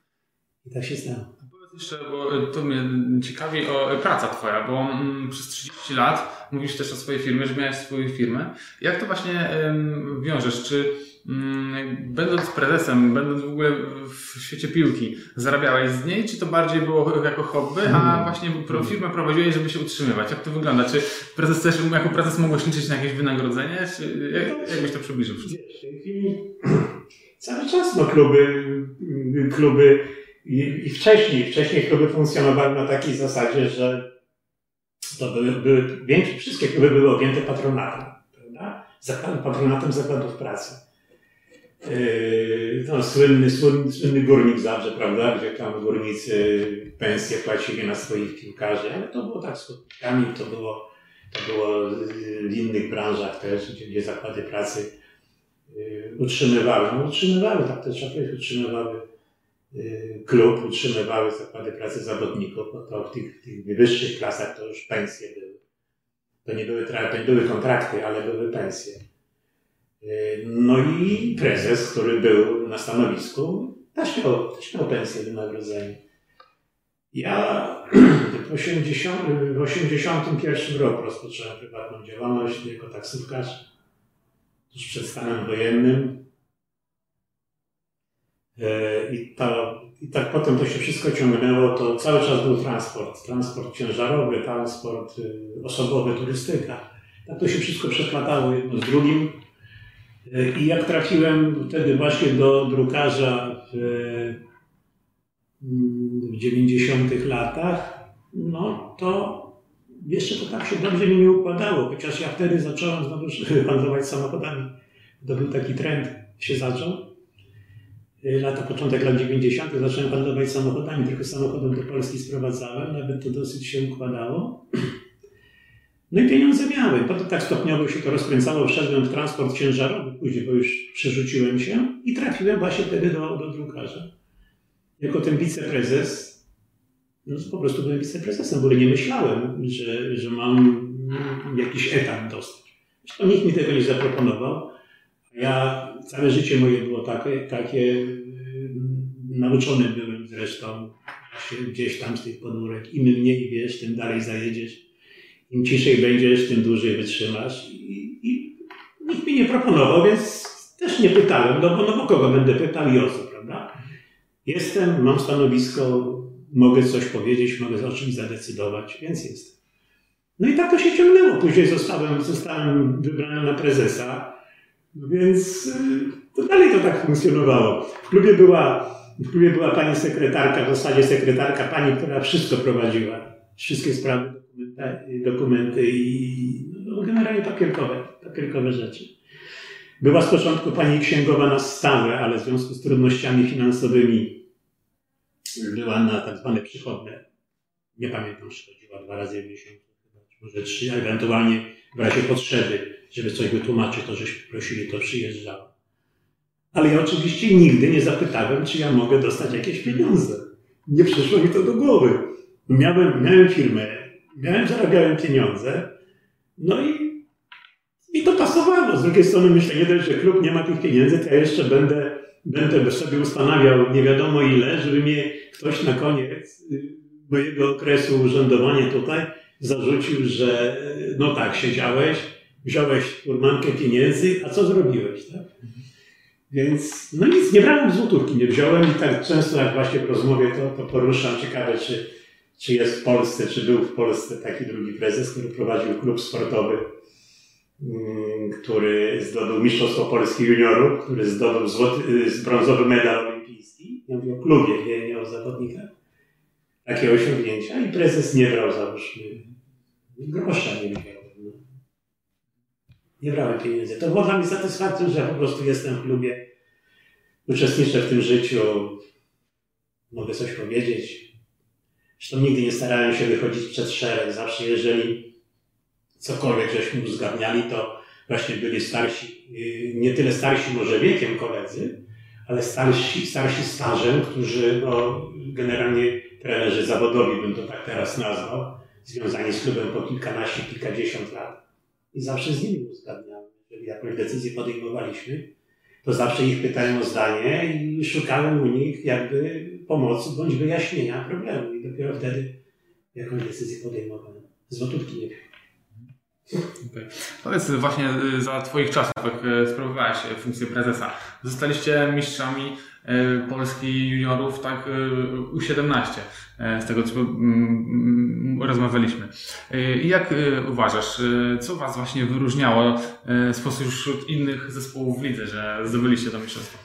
I tak się stało. Powiedz jeszcze, bo to mnie ciekawi o praca twoja, bo mm, przez trzydzieści lat mówisz też o swojej firmie, że miałeś swoją firmę. Jak to właśnie ym, wiążesz? Czy mm, będąc prezesem, będąc w ogóle w świecie piłki, zarabiałeś z niej, czy to bardziej było jako hobby, a właśnie pro, firmę prowadziłeś, żeby się utrzymywać? Jak to wygląda? Czy prezes też, jako prezes mogłeś liczyć na jakieś wynagrodzenie? Czy jak, jak byś to przybliżył? W tej chwili cały czas no, kluby, kluby i, i wcześniej, wcześniej kluby funkcjonowały na takiej zasadzie, że to były, były większe, wszystkie kluby były objęte patronatem, prawda? Zakładem, patronatem zakładów pracy. Yy, no, słynny, słynny, słynny Górnik Zabrze, prawda? Gdzie tam górnicy pensje płacili na swoich piłkarzy, ale to było tak z podpiskami, to było, to było w innych branżach też, gdzie, gdzie zakłady pracy yy, utrzymywały. No, utrzymywały, tak też szafy utrzymywały yy, klub, utrzymywały zakłady pracy zawodników, bo to w tych, tych wyższych klasach to już pensje były. To nie były, to nie były kontrakty, ale były pensje. No i prezes, który był na stanowisku, też miał, też miał pensję, wynagrodzenie. Ja w osiemdziesiątym pierwszym roku rozpocząłem prywatną działalność jako taksówkarz tuż przed stanem wojennym. I, to, I tak potem to się wszystko ciągnęło, to cały czas był transport. Transport ciężarowy, transport osobowy, turystyka. Tak to się wszystko przeplatało jedno z drugim. I jak trafiłem wtedy właśnie do drukarza w, w dziewięćdziesiątych latach, no to jeszcze to tak się dobrze mi nie układało, chociaż ja wtedy zacząłem znowu handlować samochodami. To był taki trend, się zaczął. Lata, początek lat dziewięćdziesiątych zacząłem handlować samochodami, tylko samochodem do Polski sprowadzałem, nawet to dosyć się układało. No i pieniądze miałem. Potem tak stopniowo się to rozkręcało, wszedłem w transport ciężarowy, później, bo już przerzuciłem się i trafiłem właśnie wtedy do, do drukarza. Jako ten wiceprezes, no po prostu byłem wiceprezesem, bo nie myślałem, że, że mam jakiś etat dostać. Zresztą nikt mi tego nie zaproponował. Ja, całe życie moje było takie, takie nauczony byłem zresztą gdzieś tam z tych podwórek. Im mniej wiesz, tym dalej zajedziesz. Im ciszej będziesz, tym dłużej wytrzymasz. I, i nikt mi nie proponował, więc też nie pytałem, no bo, no bo kogo będę pytał i o co, prawda? Jestem, mam stanowisko, mogę coś powiedzieć, mogę o czymś zadecydować, więc jestem. No i tak to się ciągnęło. Później zostałem, zostałem wybrany na prezesa, więc to dalej to tak funkcjonowało. W klubie była, w klubie była pani sekretarka, w zasadzie sekretarka, pani, która wszystko prowadziła. Wszystkie sprawy, dokumenty, dokumenty i no, generalnie papierkowe, papierkowe rzeczy. Była z początku pani księgowa na stałe, ale w związku z trudnościami finansowymi była na tak zwane przychodne. Nie pamiętam, czy chodziła dwa razy w miesiącu, może trzy, ewentualnie w razie potrzeby, żeby coś wytłumaczyć, to żeśmy prosili, to przyjeżdżała. Ale ja oczywiście nigdy nie zapytałem, czy ja mogę dostać jakieś pieniądze. Nie przyszło mi to do głowy. Miałem, miałem firmę, miałem, zarabiałem pieniądze, no i, i to pasowało. Z drugiej strony myślę, nie dość, że klub nie ma tych pieniędzy, to ja jeszcze będę, będę sobie ustanawiał nie wiadomo ile, żeby mnie ktoś na koniec mojego okresu urzędowania tutaj zarzucił, że no tak, siedziałeś, wziąłeś furmankę pieniędzy, a co zrobiłeś, tak? Więc no nic, nie brałem złotówki, nie wziąłem i tak często jak właśnie w rozmowie to, to poruszam. Ciekawe, czy, czy jest w Polsce, czy był w Polsce taki drugi prezes, który prowadził klub sportowy, który zdobył Mistrzostwo Polski Juniorów, który zdobył złoty, brązowy medal olimpijski. Ja mówię o klubie, nie, nie o zawodnikach. Takie osiągnięcia i prezes nie brał, załóżmy, grosza nie wziął. No. Nie brałem pieniędzy. To było dla mnie satysfakcją, że ja po prostu jestem w klubie, uczestniczę w tym życiu, mogę coś powiedzieć. Zresztą nigdy nie starałem się wychodzić przed szereg. Zawsze jeżeli cokolwiek żeśmy uzgadniali, to właśnie byli starsi, nie tyle starsi może wiekiem koledzy, ale starsi, starsi stażem, którzy no, generalnie trenerzy zawodowi, bym to tak teraz nazwał, związani z klubem po kilkanaście, kilkadziesiąt lat. I zawsze z nimi uzgadniałem. Jeżeli jakąś decyzję podejmowaliśmy, to zawsze ich pytałem o zdanie i szukałem u nich jakby pomocy bądź wyjaśnienia problemu. I dopiero wtedy jakąś decyzję podejmowałem. Złotówki nie wiem. Okay. Powiedz właśnie za Twoich czasów, jak sprawowałeś funkcję prezesa, zostaliście mistrzami Polski juniorów tak U siedemnaście, z tego co rozmawialiśmy. I jak uważasz, co Was właśnie wyróżniało spośród innych zespołów w lidze, że zdobyliście to mistrzostwo?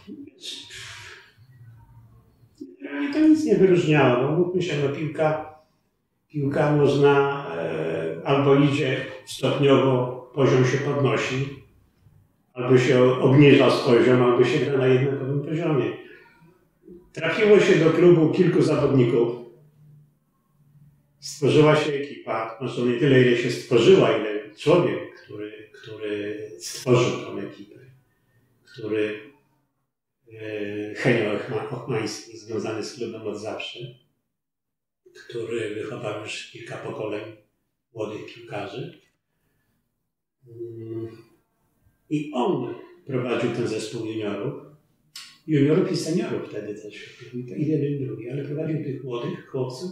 Mnie to nic nie wyróżniało. No, mówmy się, no piłka, piłka można e, albo idzie stopniowo, poziom się podnosi, albo się obniża z poziom, albo się gra na jednakowym poziomie. Trafiło się do klubu kilku zawodników. Stworzyła się ekipa. Znaczy nie tyle, ile się stworzyła, ile człowiek, który, który stworzył tą ekipę. Który e, Henio Ochmański, związany z klubem od zawsze, który wychował już kilka pokoleń młodych piłkarzy. I on prowadził ten zespół juniorów. Juniorów i seniorów wtedy też. I jeden i drugi, ale prowadził tych młodych chłopców.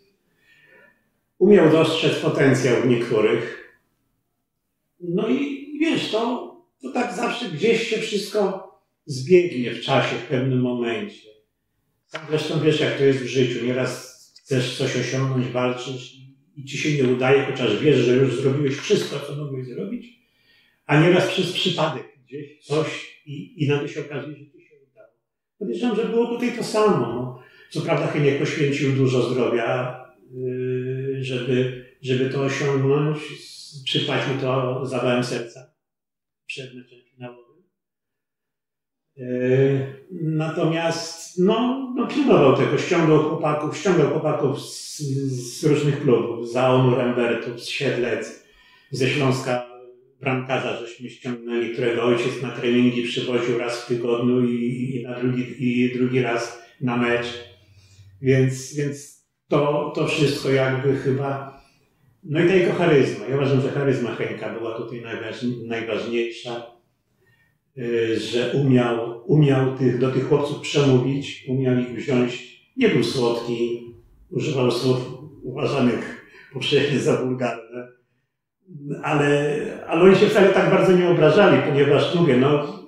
Umiał dostrzec potencjał w niektórych. No i wiesz, to, to tak zawsze gdzieś się wszystko zbiegnie w czasie, w pewnym momencie. Sam zresztą wiesz, jak to jest w życiu. Nieraz chcesz coś osiągnąć, walczyć i ci się nie udaje, chociaż wiesz, że już zrobiłeś wszystko, co mogłeś zrobić, a nieraz przez przypadek gdzieś coś i, i nagle się okazuje, że ci się udało. Podejrzewam, że było tutaj to samo. No. Co prawda Heniek poświęcił dużo zdrowia, yy, żeby, żeby to osiągnąć. Przypłacił to zawałem serca przed meczem finałowym. Yy, natomiast no, no pilnował tego, ściągał chłopaków, ściągał chłopaków z, z różnych klubów, z A O N-u Rembertów, z Siedlec, ze Śląska bramkarza żeśmy ściągnęli, którego ojciec na treningi przywoził raz w tygodniu i, i, na drugi, i drugi raz na mecz. Więc, więc to, to wszystko jakby chyba... No i ta jego charyzma. Ja uważam, że charyzma Henka była tutaj najważniejsza, że umiał, umiał tych, do tych chłopców przemówić, umiał ich wziąć. Nie był słodki, używał słów uważanych powszechnie za wulgarne, ale, ale oni się wcale tak bardzo nie obrażali, ponieważ mówię, no,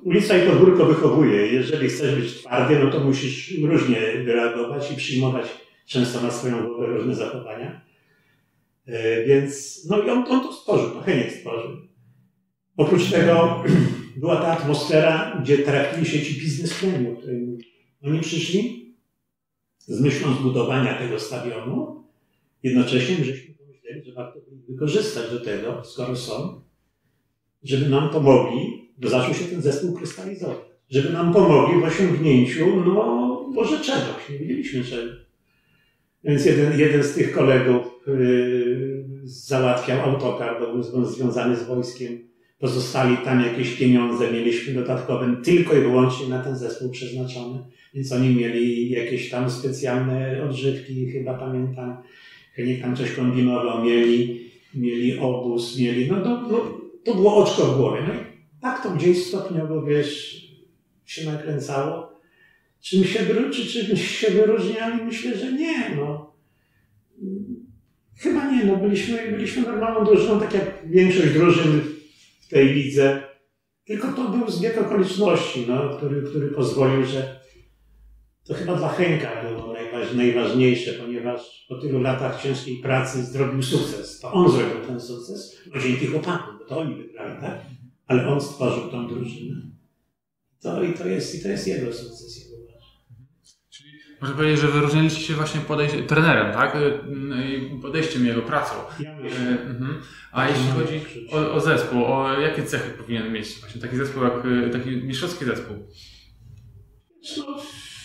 ulica i podwórko wychowuje. Jeżeli chcesz być twardy, no to musisz różnie reagować i przyjmować często na swoją głowę różne zachowania. Więc, no i on, on to stworzył, to Heniek stworzył. Oprócz tego była ta atmosfera, gdzie trafili się ci biznesmeni, o której mówię. Oni przyszli z myślą zbudowania tego stadionu, jednocześnie żeśmy pomyśleli, że warto ich wykorzystać do tego, skoro są, żeby nam pomogli, bo zaczął się ten zespół krystalizować, żeby nam pomogli w osiągnięciu, no może czegoś, nie wiedzieliśmy czego. Więc jeden, jeden z tych kolegów yy, załatwiał autokar, bo był związany z wojskiem. Pozostali tam jakieś pieniądze, mieliśmy dodatkowe tylko i wyłącznie na ten zespół przeznaczone. Więc oni mieli jakieś tam specjalne odżywki, chyba pamiętam. Niech tam coś kombinował, mieli, mieli obóz, mieli, no to, no to było oczko w głowie. No i tak to gdzieś stopniowo, wiesz, się nakręcało. Czym się, czy czymś się wyróżniali? Myślę, że nie, no. Chyba nie, no byliśmy, byliśmy normalną drużyną, tak jak większość drużyn w tej lidze. Tylko to był zbieg okoliczności, no, który, który pozwolił, że to chyba dla Henka było najważ, najważniejsze, ponieważ po tylu latach ciężkiej pracy zrobił sukces. To on zrobił ten sukces, no dzięki chłopakom, bo to oni wygrali, tak? Ale on stworzył tą drużynę. To i to jest, i to jest jego sukces, jego ważny. Czyli można powiedzieć, że wyróżniliście się właśnie podejście, trenerem, tak? I podejściem, jego pracą. Ja myślę. Mhm. A jeśli chodzi o, o zespół, o jakie cechy powinien mieć właśnie taki zespół, jak taki mistrzowski zespół? No,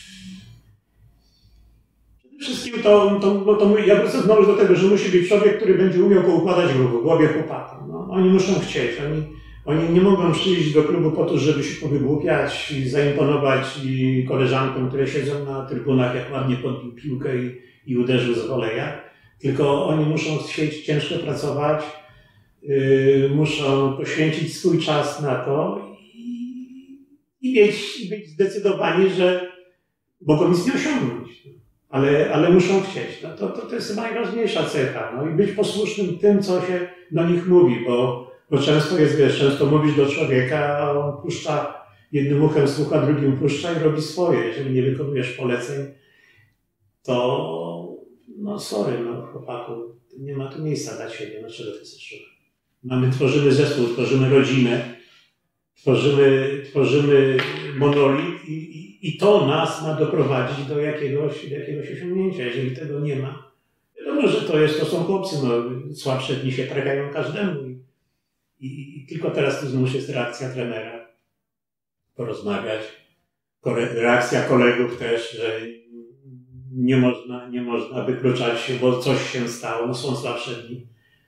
przede wszystkim to, to, to ja wrócę znowu do tego, że musi być człowiek, który będzie umiał poukładać w głowie chłopakom. No, oni muszą chcieć, oni, oni nie mogą przyjść do klubu po to, żeby się powygłupiać i zaimponować i koleżankom, które siedzą na trybunach, jak ładnie podbił piłkę i, i uderzył z woleja. Tylko oni muszą chcieć ciężko pracować, yy, muszą poświęcić swój czas na to i, i mieć, być zdecydowani, że mogą nic nie osiągnąć. Ale, ale muszą chcieć. No to, to, to jest najważniejsza cecha. No i być posłusznym tym, co się do nich mówi, bo, bo często jest, wiesz, często mówisz do człowieka, a on puszcza, jednym uchem słucha, drugim puszcza i robi swoje. Jeżeli nie wykonujesz poleceń, to no sorry, no chłopaku, nie ma tu miejsca dla ciebie, no czego ty chcesz szukać. Mamy, tworzymy zespół, tworzymy rodzinę, tworzymy, tworzymy monolit i, i, i to nas ma doprowadzić do jakiegoś, do jakiegoś osiągnięcia. Jeżeli tego nie ma, wiadomo, że to jest, to są chłopcy, no, słabsze dni się trafiają każdemu i, i, i tylko teraz tu znów jest reakcja trenera, porozmawiać, reakcja kolegów też, że nie można, nie można wykluczać się, bo coś się stało, no są słabsze dni.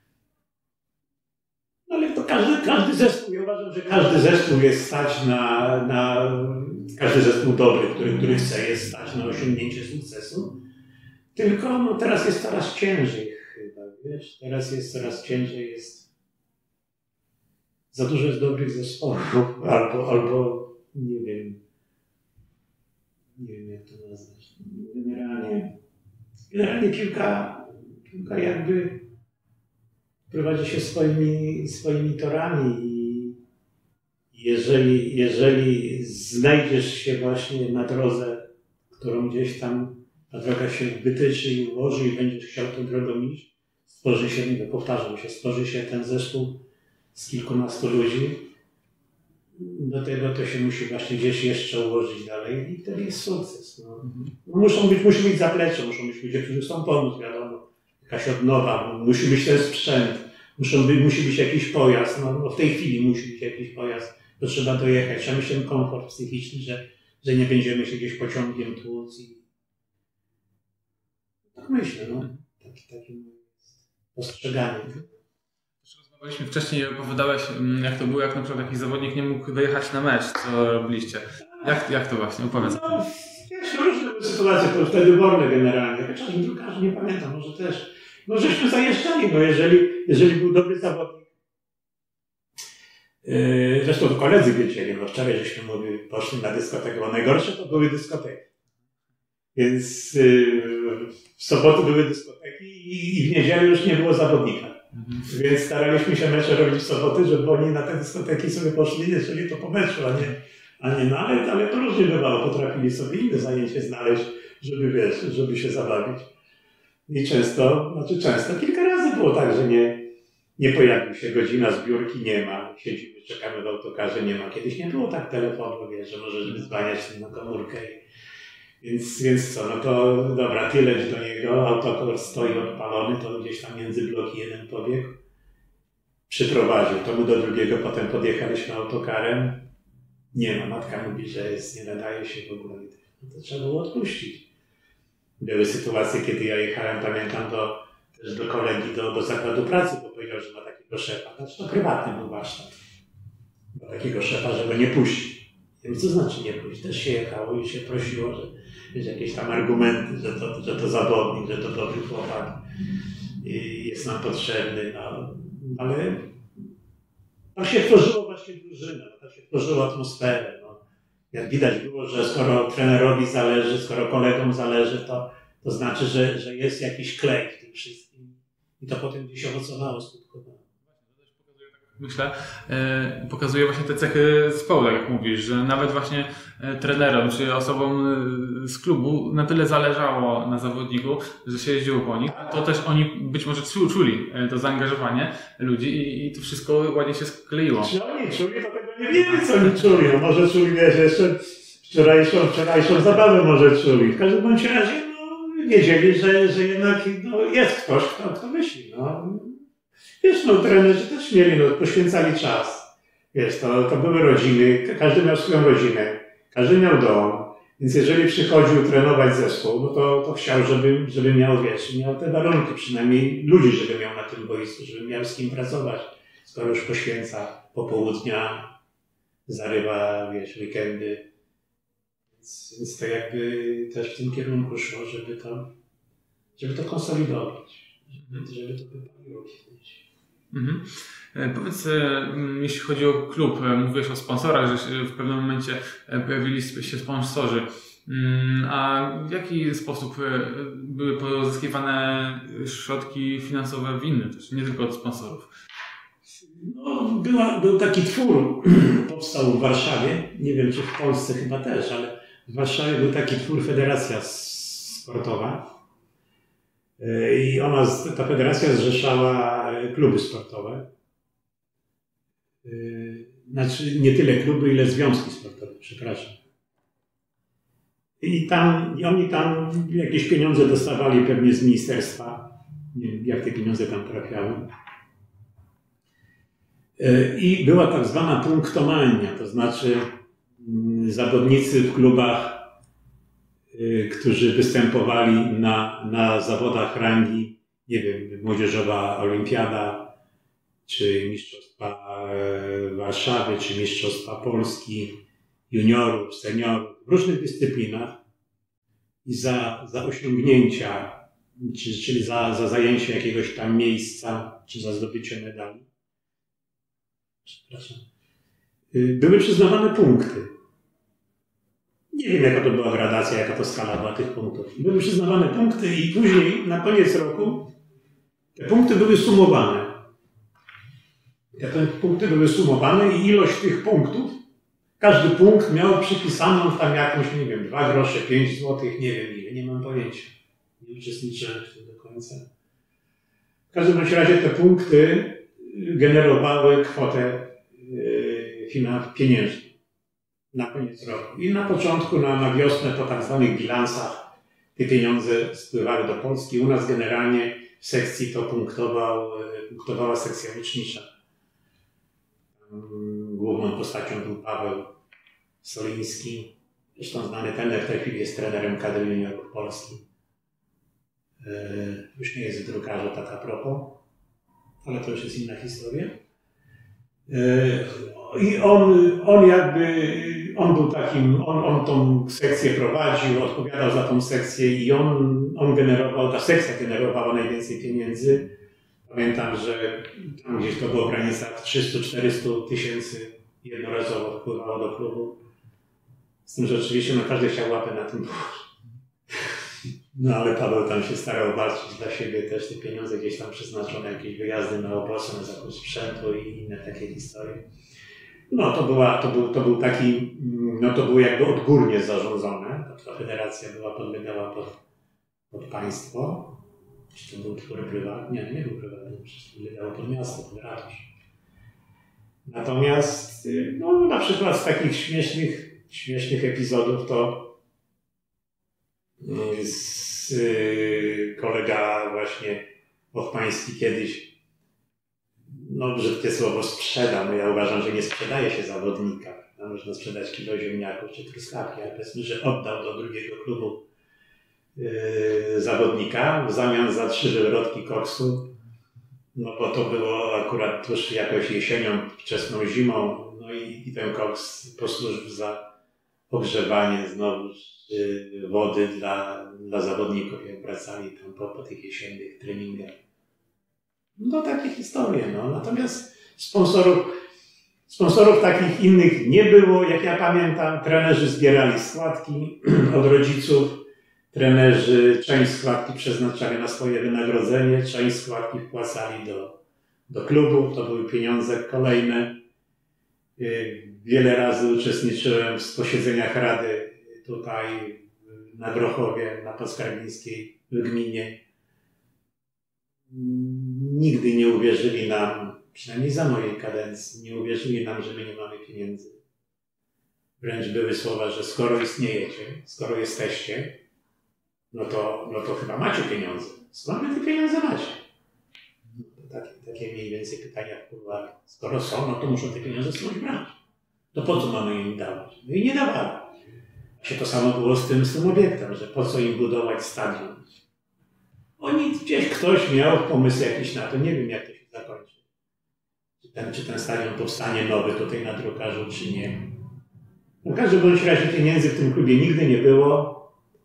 Ale to każdy, każdy zespół, ja uważam, że każdy zespół jest stać na, na każdy zespół dobry, który, który chce, jest stać na osiągnięcie sukcesu. Tylko no, teraz jest coraz ciężej chyba, wiesz, teraz jest coraz ciężej, jest za dużo jest dobrych zespołów, albo, albo nie wiem, nie wiem jak to nazwać. Generalnie, generalnie piłka, piłka jakby prowadzi się swoimi, swoimi torami i jeżeli, jeżeli znajdziesz się właśnie na drodze, którą gdzieś tam ta droga się wytyczy i ułoży i będziesz chciał tą drogą iść, stworzy się, nie wiem, powtarzam się, stworzy się ten zespół z kilkunastu ludzi. Do tego to się musi właśnie gdzieś jeszcze ułożyć dalej i wtedy jest sukces. No. No muszą być, musi być zaplecze, muszą być ludzie, którzy chcą pomóc, wiadomo. Jakaś odnowa, musi być ten sprzęt, muszą być, musi być jakiś pojazd, no, no w tej chwili musi być jakiś pojazd, to trzeba dojechać, trzeba mieć ten komfort psychiczny, że, że nie będziemy się gdzieś pociągiem tłuc i tak myślę, no, taki, takie postrzeganie. Rozmawialiśmy wcześniej i opowiadałeś, jak to było, jak na przykład jakiś zawodnik nie mógł dojechać na mecz, co robiliście. Jak, jak to właśnie? Opowiedz. No, wiesz, różne były sytuacje, to wtedy wyborne generalnie. Chociaż drukarz nie pamiętam, może też. No żeśmy zajeżdżali, no jeżeli, jeżeli był dobry zawodnik. Yy, zresztą koledzy wiedzieli, no wczoraj żeśmy mówili, poszli na dyskotekę, bo najgorsze to były dyskoteki. Więc yy, w soboty były dyskoteki i, i w niedzielę już nie było zawodnika. Mhm. Więc staraliśmy się mecze robić w soboty, żeby oni na te dyskoteki sobie poszli, jeżeli to po meczu, a nie, A nie, no ale, ale to różnie bywało, potrafili sobie inne zajęcie znaleźć, żeby wiesz, żeby się zabawić. I często, znaczy często, kilka razy było tak, że nie, nie pojawił się godzina zbiórki, nie ma, siedzimy, czekamy w autokarze, nie ma. Kiedyś nie było tak telefonu, wiesz, że możesz wyzwaniać na komórkę. Więc, więc co, no to dobra, ty leć do niego, autokar stoi odpalony, to gdzieś tam między bloki jeden pobiegł, przyprowadził, to my do drugiego potem podjechaliśmy autokarem. Nie no, matka mówi, że jest, nie nadaje się w ogóle, no to trzeba było odpuścić. Były sytuacje, kiedy ja jechałem, pamiętam, do, też do kolegi, do, do zakładu pracy, bo powiedział, że ma takiego szefa, znaczy to prywatny był warsztat, do takiego szefa, że go nie puści. Ja mówię, co znaczy nie puść? Też się jechało i się prosiło, że wiesz, jakieś tam argumenty, że to, że to zawodnik, że to dobry chłopak i jest nam potrzebny, no, ale tak się tworzyło właśnie drużynę, tak się tworzyło atmosferę. No. Jak widać było, że skoro trenerowi zależy, skoro kolegom zależy, to, to znaczy, że, że jest jakiś klej w tym wszystkim i to potem gdzieś owocowało, skutkowało. Myślę, e, pokazuje właśnie te cechy zespołu, tak jak mówisz, że nawet właśnie e, trenerom czy osobom e, z klubu na tyle zależało na zawodniku, że się jeździło po nich, to też oni być może czuli e, to zaangażowanie ludzi i, i to wszystko ładnie się skleiło. Czy oni czuli, to tego nie wiemy, co oni czuli. No może czuli, wiesz, jeszcze wczorajszą, wczorajszą zabawę może czuli. W każdym bądź razie no, wiedzieli, że, że jednak no, jest ktoś, kto, kto myśli. No. Wiesz, no trenerzy też mieli, no, poświęcali czas. Wiesz, to, to były rodziny, każdy miał swoją rodzinę, każdy miał dom, więc jeżeli przychodził trenować zespół, no to, to chciał, żeby, żeby miał, wiesz, miał te warunki, przynajmniej ludzi, żeby miał na tym boisku, żeby miał z kim pracować, skoro już poświęca popołudnia, zarywa, wiesz, weekendy. Więc, więc to jakby też w tym kierunku szło, żeby to, żeby to konsolidować, żeby, żeby to wypaliło kiedyś. Mhm. Powiedz, jeśli chodzi o klub, mówiłeś o sponsorach, że w pewnym momencie pojawili się sponsorzy. A w jaki sposób były pozyskiwane środki finansowe w inny też, nie tylko od sponsorów? No, była, był taki twór, powstał w Warszawie, nie wiem czy w Polsce chyba też, ale w Warszawie był taki twór Federacja Sportowa. I ona, ta federacja zrzeszała kluby sportowe. Znaczy nie tyle kluby, ile związki sportowe, przepraszam. I tam, i oni tam jakieś pieniądze dostawali pewnie z ministerstwa. Nie wiem, jak te pieniądze tam trafiały. I była tak zwana punktomania, to znaczy zawodnicy w klubach, którzy występowali na, na zawodach rangi, nie wiem, młodzieżowa olimpiada, czy mistrzostwa Warszawy, czy mistrzostwa Polski, juniorów, seniorów, w różnych dyscyplinach i za, za osiągnięcia, czyli za, za zajęcie jakiegoś tam miejsca, czy za zdobycie medali, przepraszam, były przyznawane punkty. Nie wiem, jaka to była gradacja, jaka to skala była tych punktów. Były przyznawane punkty i później, na koniec roku, te punkty były sumowane. Te punkty były sumowane i ilość tych punktów, każdy punkt miał przypisaną tam jakąś, nie wiem, dwa grosze, pięć złotych, nie wiem ile, nie mam pojęcia. Nie uczestniczyłem w tym do końca. W każdym razie te punkty generowały kwotę yy, pieniężną na koniec roku. I na początku, na, na wiosnę, po tak zwanych bilansach te pieniądze spływały do Polski. U nas generalnie w sekcji to punktował, punktowała sekcja lecznicza. Główną postacią był Paweł Soliński. Zresztą znany trener w tej chwili jest trenerem kadry juniorów Polski. Yy, już nie jest w drukarzu, tak a propos, ale to już jest inna historia. Yy, I on, on jakby, on był takim, on, on tą sekcję prowadził, odpowiadał za tą sekcję i on, on generował, ta sekcja generowała najwięcej pieniędzy. Pamiętam, że tam gdzieś to było w granicach trzysta czterysta tysięcy jednorazowo wpływało do klubu. Z tym, że oczywiście no, każdy chciał łapę na tym. No ale Paweł tam się starał walczyć dla siebie też te pieniądze gdzieś tam przeznaczone, jakieś wyjazdy na obozy, na zakup sprzętu i inne takie historie. No to, była, to, był, to był taki, no to było jakby odgórnie zarządzone. Ta federacja była, podlegała pod, pod państwo. Czy to był twór prywatny? Nie, nie był prywatny, przecież podlegało pod miasto, pod ratusz. Natomiast no, na przykład z takich śmiesznych, śmiesznych epizodów to z, y, kolega właśnie Ochmański kiedyś, no brzydkie słowo, sprzedał. No ja uważam, że nie sprzedaje się zawodnika. No, można sprzedać kilo ziemniaków czy truskawki, ale powiedzmy, że oddał do drugiego klubu yy, zawodnika w zamian za trzy wywrotki koksu. No bo to było akurat tuż jakoś jesienią, wczesną zimą, no i, i ten koks posłużył za ogrzewanie znowu yy, wody dla, dla zawodników, jak wracali tam po, po tych jesiennych treningach. No takie historie, no. Natomiast sponsorów, sponsorów takich innych nie było. Jak ja pamiętam, trenerzy zbierali składki od rodziców. Trenerzy część składki przeznaczali na swoje wynagrodzenie, część składki wpłacali do, do klubu. To były pieniądze kolejne. Wiele razy uczestniczyłem w posiedzeniach rady tutaj na Grochowie, na Podskarbińskiej, w gminie. Nigdy nie uwierzyli nam, przynajmniej za mojej kadencji, nie uwierzyli nam, że my nie mamy pieniędzy. Wręcz były słowa, że skoro istniejecie, skoro jesteście, no to, no to chyba macie pieniądze. Skąd wy te pieniądze macie? No, takie, takie mniej więcej pytania wpływały. Skoro są, no to muszą te pieniądze skądś brać. To po co mamy im dawać? No i nie dawali. Się to samo było z tym, z tym obiektem, że po co im budować stadion. Oni gdzieś ktoś miał pomysł jakiś na to, nie wiem jak to się zakończy. Czy ten, czy ten stadion powstanie nowy tutaj na Drukarzu, czy nie. W każdym bądź razie pieniędzy w tym klubie nigdy nie było.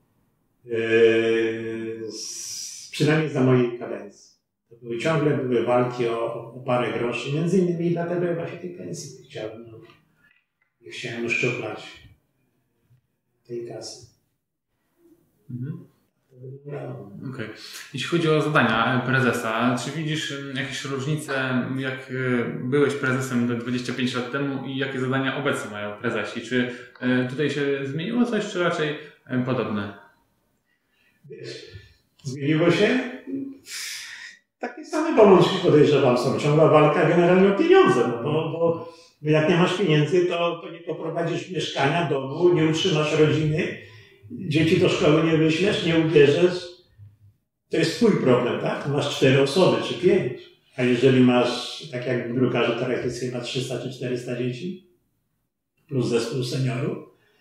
Yy, z, przynajmniej za mojej kadencji. To były, ciągle były walki o, o parę groszy, między innymi dlatego ja właśnie tej pensji nie chciałem. No, nie chciałem uszczuplać tej kasy. Mhm. Okay. Jeśli chodzi o zadania prezesa, czy widzisz jakieś różnice, jak byłeś prezesem dwadzieścia pięć lat temu i jakie zadania obecnie mają prezesi? Czy tutaj się zmieniło coś, czy raczej podobne? Zmieniło się? Takie same bolączki, podejrzewam, są. Ciągła walka generalnie o pieniądze, no bo, bo jak nie masz pieniędzy, to, to nie poprowadzisz mieszkania, domu, nie utrzymasz rodziny, dzieci do szkoły nie wyślesz, nie ubierzesz. To jest twój problem, tak? Masz cztery osoby, czy pięć. A jeżeli masz, tak jak w drukarzu teraz jest chyba trzysta czy czterysta dzieci, plus zespół seniorów,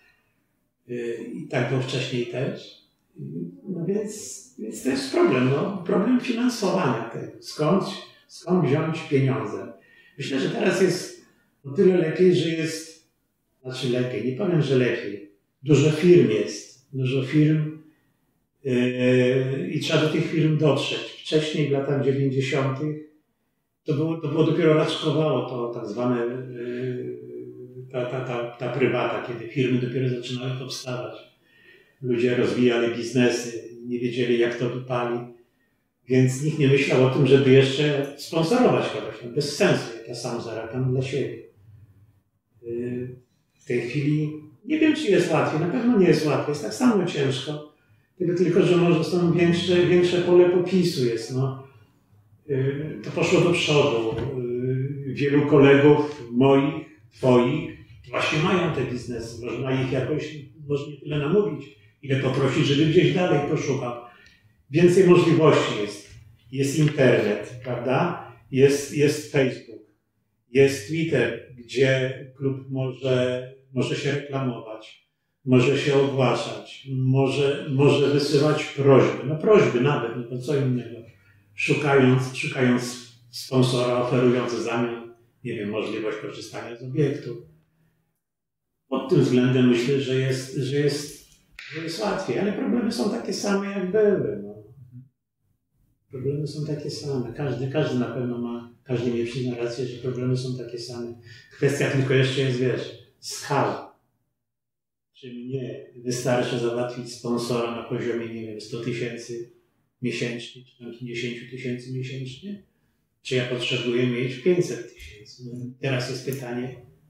i tak było wcześniej też, no więc, więc to jest problem, no, problem finansowania tego. Skąd, skąd wziąć pieniądze? Myślę, że teraz jest o tyle lepiej, że jest, znaczy lepiej, nie powiem, że lepiej. Dużo firm jest, dużo firm yy, i trzeba do tych firm dotrzeć. Wcześniej, w latach dziewięćdziesiątych to było, to było dopiero raczkowało to tak zwane yy, ta, ta, ta, ta prywata, kiedy firmy dopiero zaczynały powstawać. Ludzie rozwijali biznesy, nie wiedzieli jak to wypali, więc nikt nie myślał o tym, żeby jeszcze sponsorować kogoś. No bez sensu, jak ja sam zarabiam dla siebie. Yy, w tej chwili nie wiem, czy jest łatwiej, na pewno nie jest łatwiej, jest tak samo ciężko, tylko, tylko że może są większe, większe pole popisu jest. No. Yy, to poszło do przodu. Yy, wielu kolegów moich, twoich właśnie mają te biznesy, można ich jakoś, może nie tyle namówić, ile poprosić, żeby gdzieś dalej poszukał. Więcej możliwości jest. Jest internet, prawda? Jest, jest Facebook, jest Twitter, gdzie klub może, może się reklamować, może się ogłaszać, może, może wysyłać prośby. No prośby nawet, no to co innego. Szukając, szukając sponsora oferując w zamian, nie wiem, możliwość korzystania z obiektu. Pod tym względem myślę, że jest, że jest, że jest łatwiej, ale problemy są takie same, jak były. No. Problemy są takie same. Każdy, każdy na pewno ma, każdy mnie przyzna rację, że problemy są takie same. Kwestia tylko jeszcze jest, wiesz, skala. Czy mnie wystarczy załatwić sponsora na poziomie, nie wiem, sto tysięcy miesięcznie, czy tam pięćdziesiąt tysięcy miesięcznie? Czy ja potrzebuję mieć pięćset tysięcy? No, teraz jest pytanie,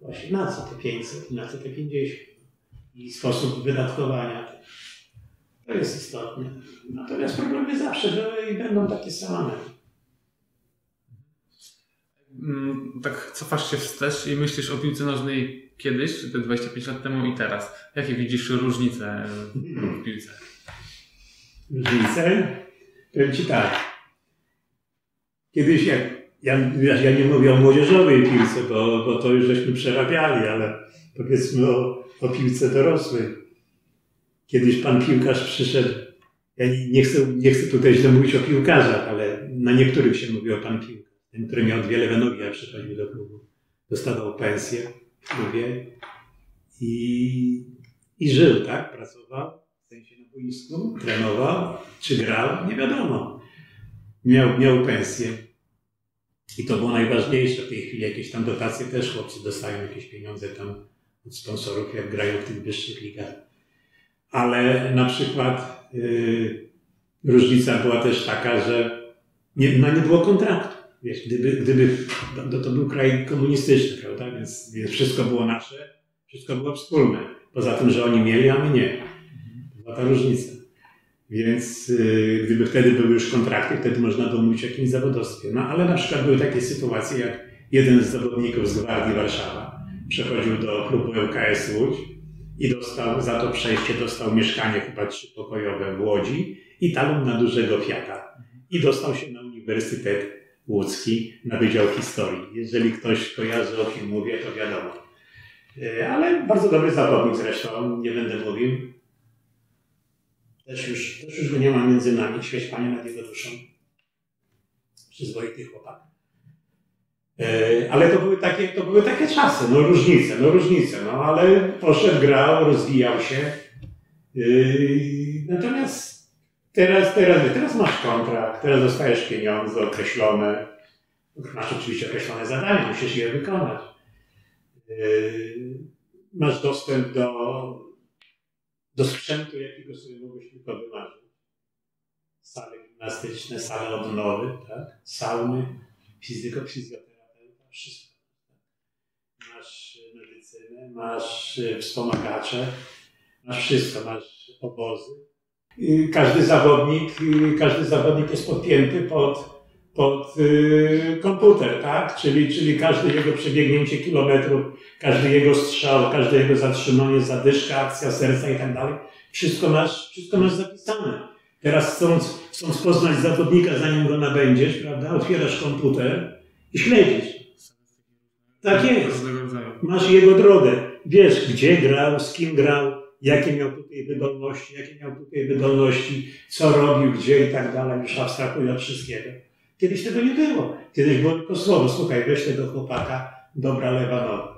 Właśnie na co te pięćset, na co te pięćdziesiąt i sposób wydatkowania. To jest istotne. Natomiast problemy zawsze były i będą takie same. Tak cofasz się wstecz i myślisz o piłce nożnej kiedyś, te dwadzieścia pięć lat temu i teraz. Jakie widzisz różnice w piłce? Różnice? Powiem Ci tak. Kiedyś, jak, ja, ja nie mówię o młodzieżowej piłce, bo, bo to już żeśmy przerabiali, ale powiedzmy o, o piłce dorosłej. Kiedyś pan piłkarz przyszedł, ja nie chcę, nie chcę tutaj źle mówić o piłkarzach, ale na niektórych się mówi o pan piłkarz. Ten, który miał dwie lewe nogi, jak przychodził do klubu. Dostawał pensję w klubie i, i żył, tak? Pracował, w sensie na boisku, trenował, czy grał, nie wiadomo. Miał, miał pensję. I to było najważniejsze w tej chwili. Jakieś tam dotacje też chłopcy dostają jakieś pieniądze tam od sponsorów, jak grają w tych wyższych ligach. Ale na przykład yy, różnica była też taka, że nie, no nie było kontraktu. Wiesz, gdyby, gdyby to, to był kraj komunistyczny, prawda? Więc, więc wszystko było nasze, wszystko było wspólne. Poza tym, że oni mieli, a my nie. To była ta różnica. Więc yy, gdyby wtedy były już kontrakty, wtedy można było mówić o jakimś zawodowstwie. No ale na przykład były takie sytuacje, jak jeden z zawodników z Gwardii Warszawa przechodził do klubu L K S Łódź i dostał, za to przejście dostał mieszkanie chyba trzypokojowe w Łodzi i talon na dużego Fiata. I dostał się na Uniwersytet Łódzki na Wydział Historii. Jeżeli ktoś kojarzy, o kim mówię, to wiadomo. Ale bardzo dobry zawodnik zresztą, nie będę mówił. Też już, też już go nie ma między nami, świeć Panie nad jego duszą. Przyzwoity chłopak. Ale to były takie, to były takie czasy, no różnice, no różnice, no ale poszedł, grał, rozwijał się. Natomiast teraz, teraz, teraz masz kontrakt, teraz dostajesz pieniądze określone. Masz oczywiście określone zadania, musisz je wykonać. Masz dostęp do, do sprzętu, jakiego sobie mogłeś tylko wymarzyć. Sale gimnastyczne, sale odnowy, tak? Sauny, fizyko, fizjoterapeuta, wszystko. Masz medycynę, masz wspomagacze, masz wszystko, masz obozy. Każdy zawodnik, każdy zawodnik jest podpięty pod, pod yy, komputer, tak? Czyli, czyli każde jego przebiegnięcie kilometrów, każdy jego strzał, każde jego zatrzymanie, zadyszka, akcja serca i tak dalej. Wszystko masz, wszystko masz zapisane. Teraz chcąc, chcąc poznać zawodnika, zanim go nabędziesz, prawda? Otwierasz komputer i śledzisz. Tak jest. Masz jego drogę. Wiesz, gdzie grał, z kim grał, jakie miał tutaj wydolności, jakie miał tutaj wydolności, co robił, gdzie i tak dalej. Już abstrahuję od wszystkiego. Kiedyś tego nie było. Kiedyś było tylko słowo, słuchaj, weź tego chłopaka, dobra lewa noga.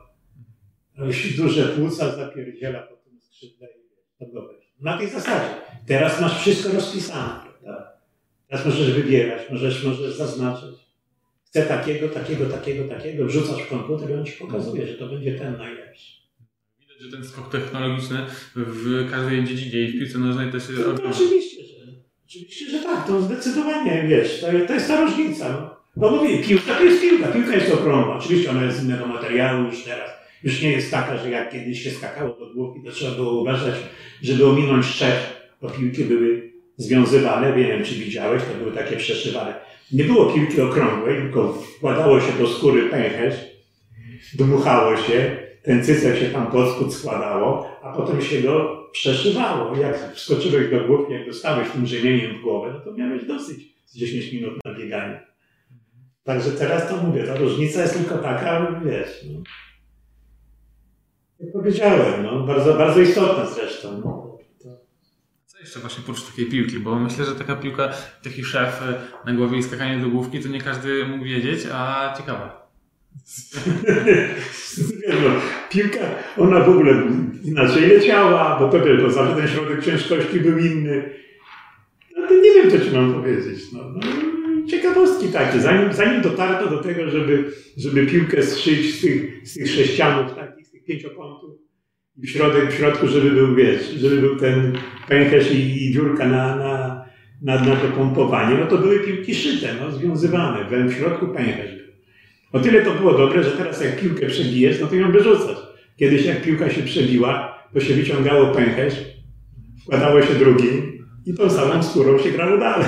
Duże płuca zapierdziela po tym skrzydle i to go weź. Na tej zasadzie. Teraz masz wszystko rozpisane, prawda? Teraz możesz wybierać, możesz, możesz zaznaczyć. Chcę takiego, takiego, takiego, takiego. Wrzucasz w komputer i on ci pokazuje, że to będzie ten najlepszy. Widać, że ten skok technologiczny w każdej dziedzinie i w piłce nożnej też jest no, oczywiście, że, oczywiście, że tak. To zdecydowanie, wiesz, to, to jest ta różnica. No. Bo mówię, piłka to jest piłka. Piłka jest okrągła. Oczywiście ona jest z innego materiału niż teraz. Już nie jest taka, że jak kiedyś się skakało do główki, to trzeba było uważać, żeby ominąć szczep, bo piłki były związywane. Nie wiem, czy widziałeś, to były takie przeszywane. Nie było piłki okrągłej, tylko wkładało się do skóry pęcherz, dmuchało się, ten cycek się tam pod spód składało, a potem się go przeszywało. Jak wskoczyłeś do główki, jak dostałeś tym rzemieniem w głowę, no to miałeś dosyć z dziesięć minut na bieganie. Także teraz to mówię, ta różnica jest tylko taka, wiesz, no. Jak powiedziałem, no, bardzo, bardzo istotna zresztą. No. Co jeszcze właśnie oprócz takiej piłki? Bo myślę, że taka piłka, taki szef na głowie i skakanie do główki, to nie każdy mógł wiedzieć, a ciekawe. No, piłka, ona w ogóle inaczej leciała, bo to wiesz, bo zawsze ten środek ciężkości był inny. No to nie wiem, co ci mam powiedzieć. No, no, ciekawostki takie. Zanim, zanim dotarto do tego, żeby, żeby piłkę zszyć z tych, z tych sześcianów, takich, z tych pięciokątów, i w, środek, w środku, żeby był, wiesz, żeby był ten pęcherz i, i dziurka na, na, na, na to pompowanie, no to były piłki szyte, no, związywane. W środku pęcherz był. O tyle to było dobre, że teraz jak piłkę przebijesz, no to ją wyrzucasz. Kiedyś jak piłka się przebiła, to się wyciągało pęcherz, wkładało się drugi i tą samą skórą się grało dalej.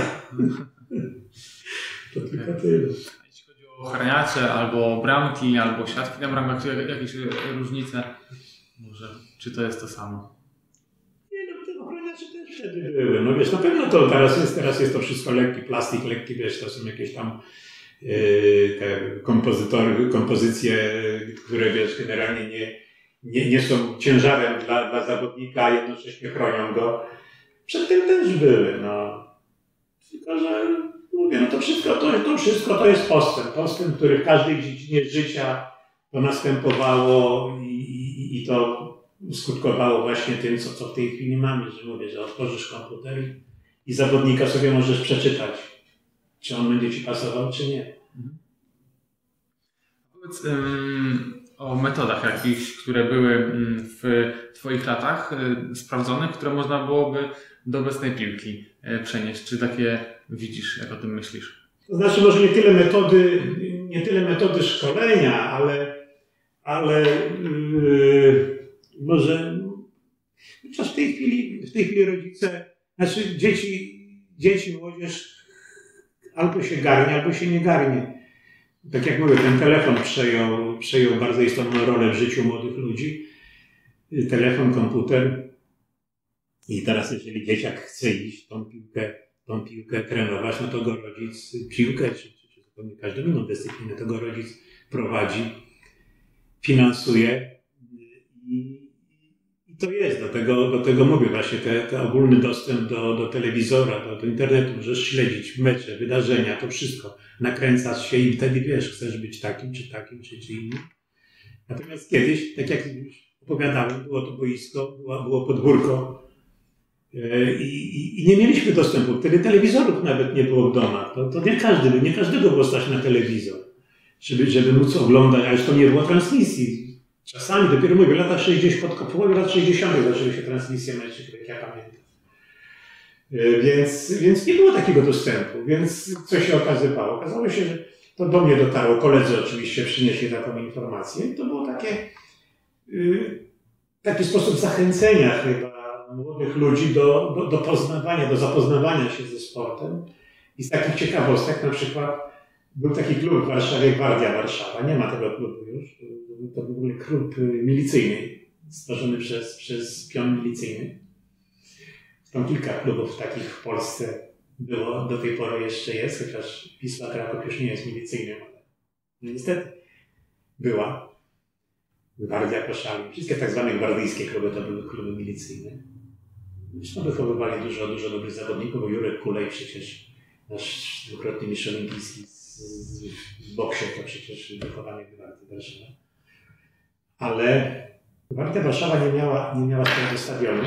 To tylko tyle. Jeśli chodzi o ochraniacze, albo bramki, albo siatki na bramkach, czy jakieś różnice? Może, czy to jest to samo? Nie, no te ochraniacze też wtedy były. No wiesz, na pewno to teraz jest, teraz jest to wszystko lekki plastik, lekki, wiesz, to są jakieś tam yy, te kompozytory, kompozycje, które wiesz, generalnie nie, nie, nie są ciężarem dla, dla zawodnika, a jednocześnie chronią go. Przedtem też były, no. Tylko, że mówię, no to wszystko to, to wszystko to jest postęp. Postęp, który w każdej dziedzinie życia to następowało i, i, i to skutkowało właśnie tym, co, co w tej chwili mamy, że mówię, że otworzysz komputer i, i zawodnika sobie możesz przeczytać, czy on będzie ci pasował, czy nie. Powiedz um, o metodach jakichś, które były w twoich latach y, sprawdzone, które można byłoby do obecnej piłki y, przenieść. Czy takie widzisz, jak o tym myślisz? To znaczy może nie tyle metody, nie tyle metody szkolenia, ale, ale yy, może chociaż w tej chwili, w tej chwili rodzice, znaczy dzieci, dzieci, młodzież albo się garnie, albo się nie garnie. Tak jak mówię, ten telefon przejął, przejął bardzo istotną rolę w życiu młodych ludzi. Telefon, komputer. I teraz jeżeli dzieciak chce iść tą piłkę, tą piłkę trenować, no to go rodzic piłkę, czy, czy, czy zupełnie każdą inną dyscyplinę, to go rodzic prowadzi, finansuje i, i to jest. Do tego, do tego mówię właśnie, ten te ogólny dostęp do, do telewizora, do, do internetu, możesz śledzić mecze, wydarzenia, to wszystko. Nakręcasz się i wtedy wiesz, chcesz być takim, czy takim, czy, czy innym. Natomiast kiedyś, tak jak już opowiadałem, było to boisko, było, było podwórko, I, i, I nie mieliśmy dostępu. Wtedy telewizorów nawet nie było w domach. To, to nie każdy, nie każdego było stać na telewizor, żeby, żeby móc oglądać, ale to nie było transmisji. Czasami, dopiero mówię, w latach sześćdziesiątych, pod połowie lat sześćdziesiątych zaczęły się transmisje meczów, jak ja pamiętam. Więc, więc nie było takiego dostępu. Więc co się okazywało? Okazało się, że to do mnie dotarło. Koledzy oczywiście przynieśli taką informację. To było takie, yy, taki sposób zachęcenia chyba młodych ludzi do, do, do poznawania, do zapoznawania się ze sportem. I z takich ciekawostek na przykład był taki klub w Warszawie, Gwardia Warszawa. Nie ma tego klubu już. To był w ogóle klub milicyjny, stworzony przez, przez pion milicyjny. Tam kilka klubów takich w Polsce było, do tej pory jeszcze jest, chociaż Wisła Kraków już nie jest milicyjnym, ale no niestety była. Gwardia Koszalin. Wszystkie tak zwane gwardyjskie kluby to były kluby milicyjne. Zresztą wychowywali dużo, dużo dobrych zawodników, bo Jurek Kulej przecież, nasz dwukrotny mistrz olimpijski z, z, w boksie, to przecież wychowanie Gwardii Warszawa. Ale Gwardia Warszawa nie miała, nie miała swojego stadionu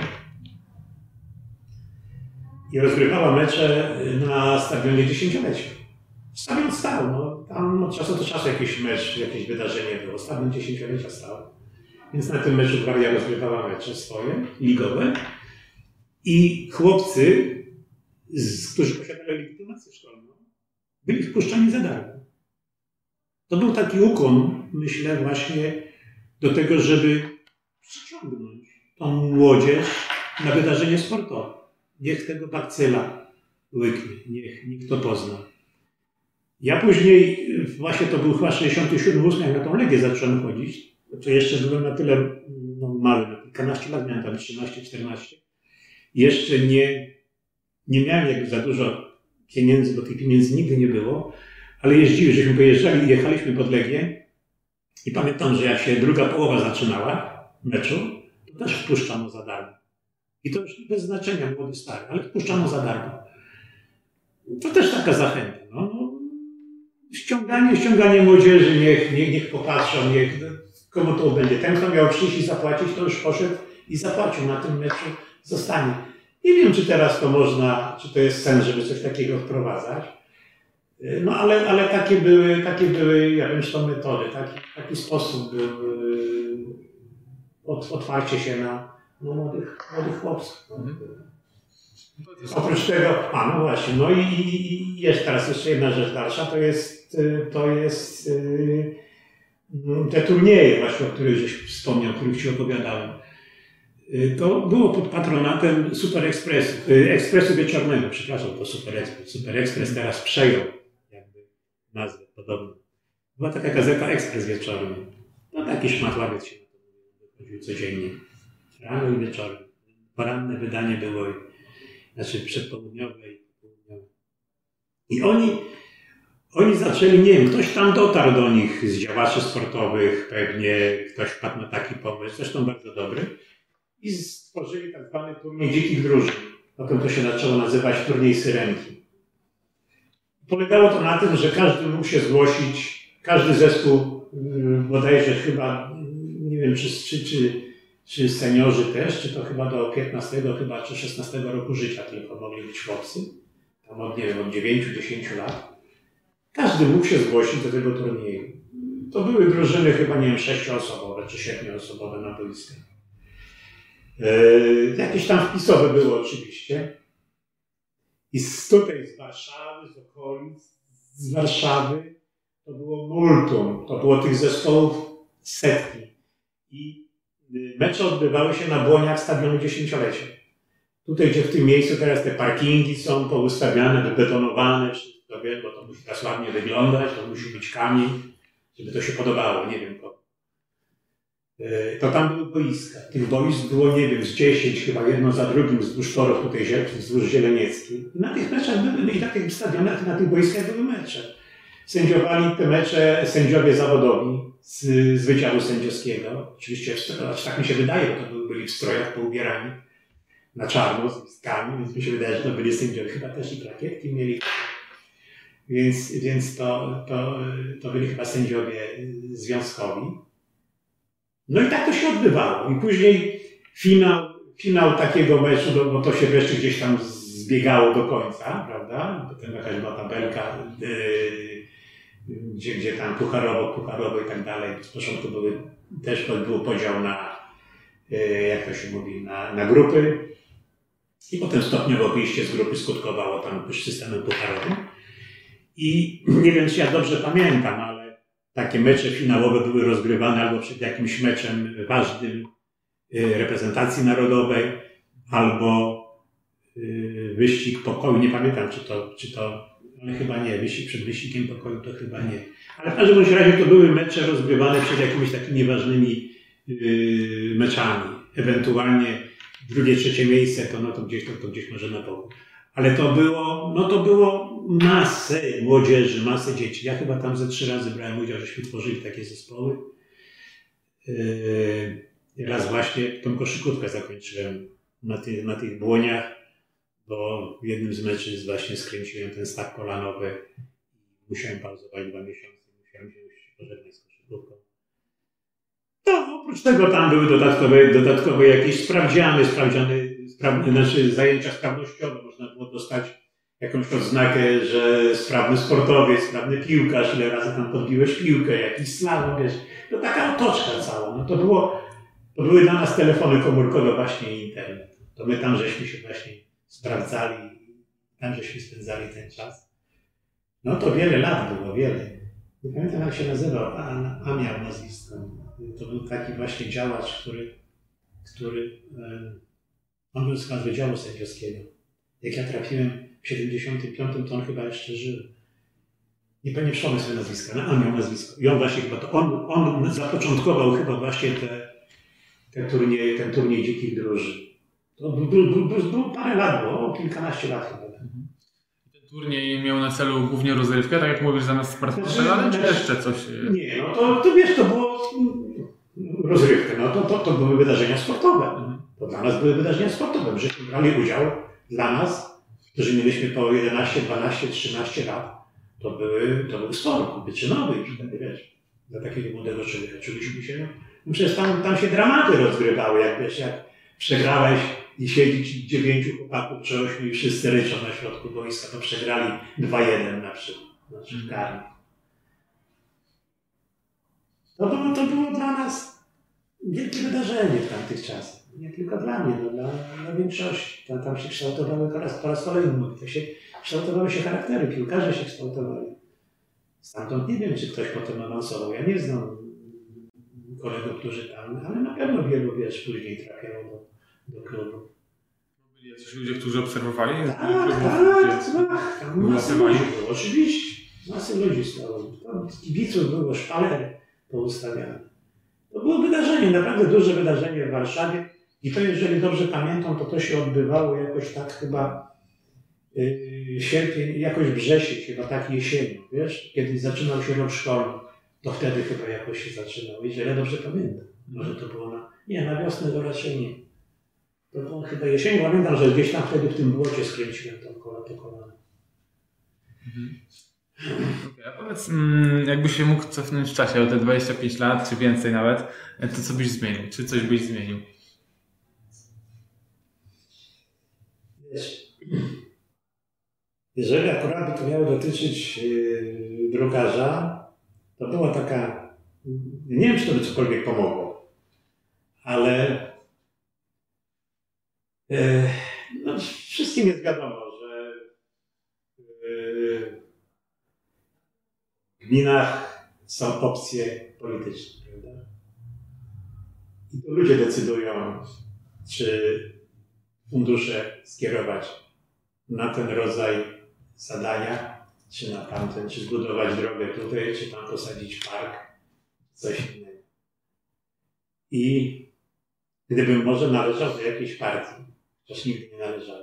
i rozgrywała mecze na stadionie dziesięcioleciu. Stadion stał, no, tam od czasu do czasu jakiś mecz, jakieś wydarzenie było. Stadion dziesięciolecia stał. Więc na tym meczu Gwardia rozgrywała mecze swoje, ligowe. I chłopcy, z, którzy posiadali legitymację szkolną, byli wpuszczani za darmo. To był taki ukłon, myślę, właśnie do tego, żeby przyciągnąć tą młodzież na wydarzenie sportowe. Niech tego bakcyla łyknie, niech, niech to pozna. Ja później, właśnie to był chyba sześćdziesiąty siódmy, ósmy, jak na tą Legię zacząłem chodzić, to jeszcze byłem na tyle no, mały, na kilkanaście lat, miałem tam trzynaście czternaście. Jeszcze nie, nie miałem jakby za dużo pieniędzy, bo tych pieniędzy nigdy nie było, ale jeździli, żeśmy pojeżdżali i jechaliśmy pod Legię i pamiętam, że jak się druga połowa zaczynała meczu, to też wpuszczano za darmo. I to już bez znaczenia, młody, stary, ale wpuszczano za darmo. To też taka zachęta. No, no, ściąganie, ściąganie młodzieży, niech, niech, niech popatrzą, niech komu to będzie. Ten, kto miał przyjść i zapłacić, to już poszedł i zapłacił na tym meczu, zostanie. Nie wiem, czy teraz to można, czy to jest sens, żeby coś takiego wprowadzać. No ale, ale takie były, takie były, ja wiem, że to metody, taki, taki sposób był otwarcie się na, na młodych, młodych chłopców. Mhm. Oprócz tego, a no właśnie, no i, i jest teraz jeszcze jedna rzecz dalsza, to jest, to jest yy, te turnieje właśnie, o których żeś wspomniał, o których Ci opowiadałem. Yy, to było pod patronatem Super Expressu, yy, Ekspresu Wieczornego, przepraszam, to Super Express. Super Express teraz przejął jakby nazwę podobną. Była taka gazeta Ekspres Wieczorny. No taki szmatławiec się na to wychodził codziennie. Rano i wieczorem. Poranne wydanie było, znaczy przedpołudniowe i popołudniowe. I oni, oni zaczęli, nie wiem, ktoś tam dotarł do nich z działaczy sportowych, pewnie ktoś wpadł na taki pomysł, zresztą bardzo dobry, i stworzyli tak zwany turniej dzikich drużyn. Potem to się zaczęło nazywać turniej Syrenki. Polegało to na tym, że każdy mógł się zgłosić, każdy zespół, bodajże chyba, nie wiem, czy, czy, czy, czy seniorzy też, czy to chyba do piętnastego chyba, czy szesnastego roku życia tylko mogli być chłopcy, tam od, nie wiem, od dziewięciu do dziesięciu lat. Każdy mógł się zgłosić do tego turnieju. To były drużyny chyba, nie wiem, sześcioosobowe, czy siedmioosobowe na boiskach. Yy, jakieś tam wpisowe były oczywiście. I z tutaj, z Warszawy, z okolic, z Warszawy, to było multum, to było tych zespołów setki. I mecze odbywały się na błoniach stadionu dziesięciolecia. Tutaj, gdzie w tym miejscu teraz te parkingi są poustawiane, wybetonowane, wszystko, bo to musi tak ładnie wyglądać, to musi być kamień, żeby to się podobało, nie wiem komu. To tam były boiska. Tych boisk było, nie wiem, z dziesięć, chyba jedno za drugim, wzdłuż torów tutaj, wzdłuż Zielenieckiej. I na tych meczach były, i na tych stadionach, na tych boiskach były mecze. Sędziowali te mecze sędziowie zawodowi z, z Wydziału Sędziowskiego. Oczywiście, w, tak mi się wydaje, bo to byli, byli w strojach poubierani na czarno, z listkami, więc mi się wydaje, że to byli sędziowie. Chyba też i plakietki mieli. Więc, więc to, to, to byli chyba sędziowie związkowi. No i tak to się odbywało. I później finał, finał takiego meczu, bo to się wreszcie gdzieś tam zbiegało do końca, prawda? Potem jakaś była tabelka, yy, gdzie, gdzie tam pucharowo, pucharowo i tak dalej. Z początku były, też był podział na, yy, jak to się mówi, na, na grupy. I potem stopniowo wyjście z grupy skutkowało tam już systemem pucharowym. I nie wiem, czy ja dobrze pamiętam, ale takie mecze finałowe były rozgrywane albo przed jakimś meczem ważnym reprezentacji narodowej, albo wyścig pokoju. Nie pamiętam, czy to, czy to, ale chyba nie. Wyścig przed wyścigiem pokoju to chyba nie. Ale w każdym razie to były mecze rozgrywane przed jakimiś takimi ważnymi meczami. Ewentualnie drugie, trzecie miejsce, to, no to, gdzieś, to, to gdzieś może na boku. Ale to było, no to było masę młodzieży, masę dzieci. Ja chyba tam ze trzy razy brałem udział, żeśmy tworzyli takie zespoły. Yy, raz właśnie tą koszykówkę zakończyłem na, ty, na tych błoniach, bo w jednym z meczy właśnie skręciłem ten staw kolanowy. Musiałem pauzować dwa miesiące, musiałem się pożegnać z koszykówką. No, oprócz tego tam były dodatkowe, dodatkowe jakieś sprawdziany, sprawdziany, sprawne, znaczy zajęcia sprawnościowe. Można było dostać jakąś odznakę, że sprawny sportowiec, sprawny piłkarz, ile razy tam podbiłeś piłkę, jakiś slalom, wiesz. To taka otoczka cała. No to było, to były dla nas telefony komórkowe właśnie i internet. To my tam żeśmy się właśnie sprawdzali, tam żeśmy spędzali ten czas. No to wiele lat było, wiele. Nie pamiętam, jak się nazywał, a, a miał nazwisko. To był taki właśnie działacz, który, który on był z Wydziału Sędziowskiego. Jak ja trafiłem w siedemdziesiątym piątym, to on chyba jeszcze żył. Nie pamiętam przypomnę sobie nazwiska, no, on miał nazwisko. I on właśnie chyba, to on, on zapoczątkował chyba właśnie te, te turnieje, ten turniej dzikich drużyn. To był, był, był, był, był parę lat, było kilkanaście lat chyba. Turniej miał na celu głównie rozrywkę, tak jak mówisz, zamiast sportowe, czy jeszcze coś? Nie, no to, to wiesz, to było rozrywkę, no to, to, to były wydarzenia sportowe. To dla nas były wydarzenia sportowe. Żeśmy brali udział, dla nas, którzy mieliśmy po jedenaście, dwanaście, trzynaście lat, to, były, to był sport wyczynowy, wiesz, dla takiego młodego człowieka. Czuliśmy się, no przecież tam, tam się dramaty rozgrywały, jak wiesz, jak przegrałeś i siedzi dziewięciu chłopaków czy ośmiu i wszyscy ryczą na środku boiska, to przegrali dwa jeden na przykład, znaczy w karmie. No to, to było dla nas wielkie wydarzenie w tamtych czasach. nie tylko dla mnie, no, dla, dla większości. Tam, tam się kształtowały po raz, po raz kolejny, mówię, to się, kształtowały się charaktery, piłkarze się kształtowali. Stamtąd nie wiem, czy ktoś potem awansował. Ja nie znam kolegów, którzy tam, ale na pewno wielu, wiesz, później trafiało do, do klubu. Byli jacyś ludzie, którzy obserwowali? Tak, tak, tak. Tam masy ludzi było, oczywiście. Masy ludzi stało. Tam kibiców było, szpalery poustawiane. To było wydarzenie, naprawdę duże wydarzenie w Warszawie. I to, jeżeli dobrze pamiętam, to to się odbywało jakoś tak chyba yy, sierpień, jakoś wrzesień, chyba tak jesienią, wiesz? Kiedy zaczynał się rok szkolny, to wtedy chyba jakoś się zaczynało. Jeżeli dobrze pamiętam. Może to było na... Nie, na wiosnę to raczej nie. To było chyba jesień. Pamiętam, że gdzieś tam wtedy w tym błocie skręciłem tą kola to kolano. Mhm. Okay, a powiedz, jakbyś się mógł cofnąć w czasie o te dwadzieścia pięć lat, czy więcej nawet, to co byś zmienił? Czy coś byś zmienił? Wiesz, jeżeli akurat by to miało dotyczyć yy, drukarza, to była taka, nie wiem, czy to by cokolwiek pomogło, ale yy, no, wszystkim jest wiadomo, że yy, w gminach są opcje polityczne, prawda? I to ludzie decydują, czy fundusze skierować na ten rodzaj zadania, czy na tamten, czy zbudować drogę tutaj, czy tam posadzić park, coś innego. I gdybym może należał do jakiejś partii, chociaż nigdy nie należałem,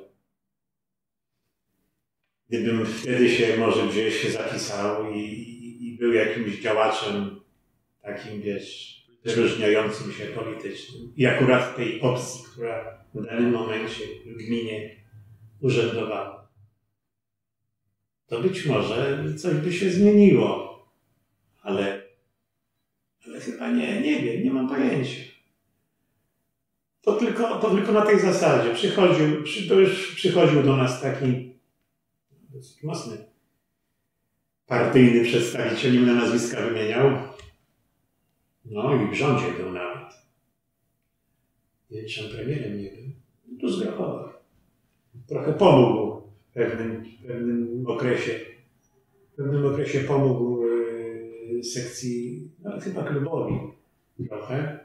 gdybym wtedy się może gdzieś się zapisał i, i, i był jakimś działaczem takim, wiesz, wyróżniającym się politycznym i akurat w tej opcji, która w danym momencie w gminie urzędowała, to być może coś by się zmieniło, ale, ale chyba nie, nie wiem, nie mam pojęcia. To tylko, to tylko na tej zasadzie. Przychodził, przy, to już przychodził do nas taki dosyć mocny partyjny przedstawiciel, inne nazwiska wymieniał. No i w rządzie był nawet. Nie wiem, czy on premierem nie był. To z Grachowa. Trochę pomógł w pewnym, w pewnym okresie. W pewnym okresie pomógł yy, sekcji, no chyba klubowi trochę.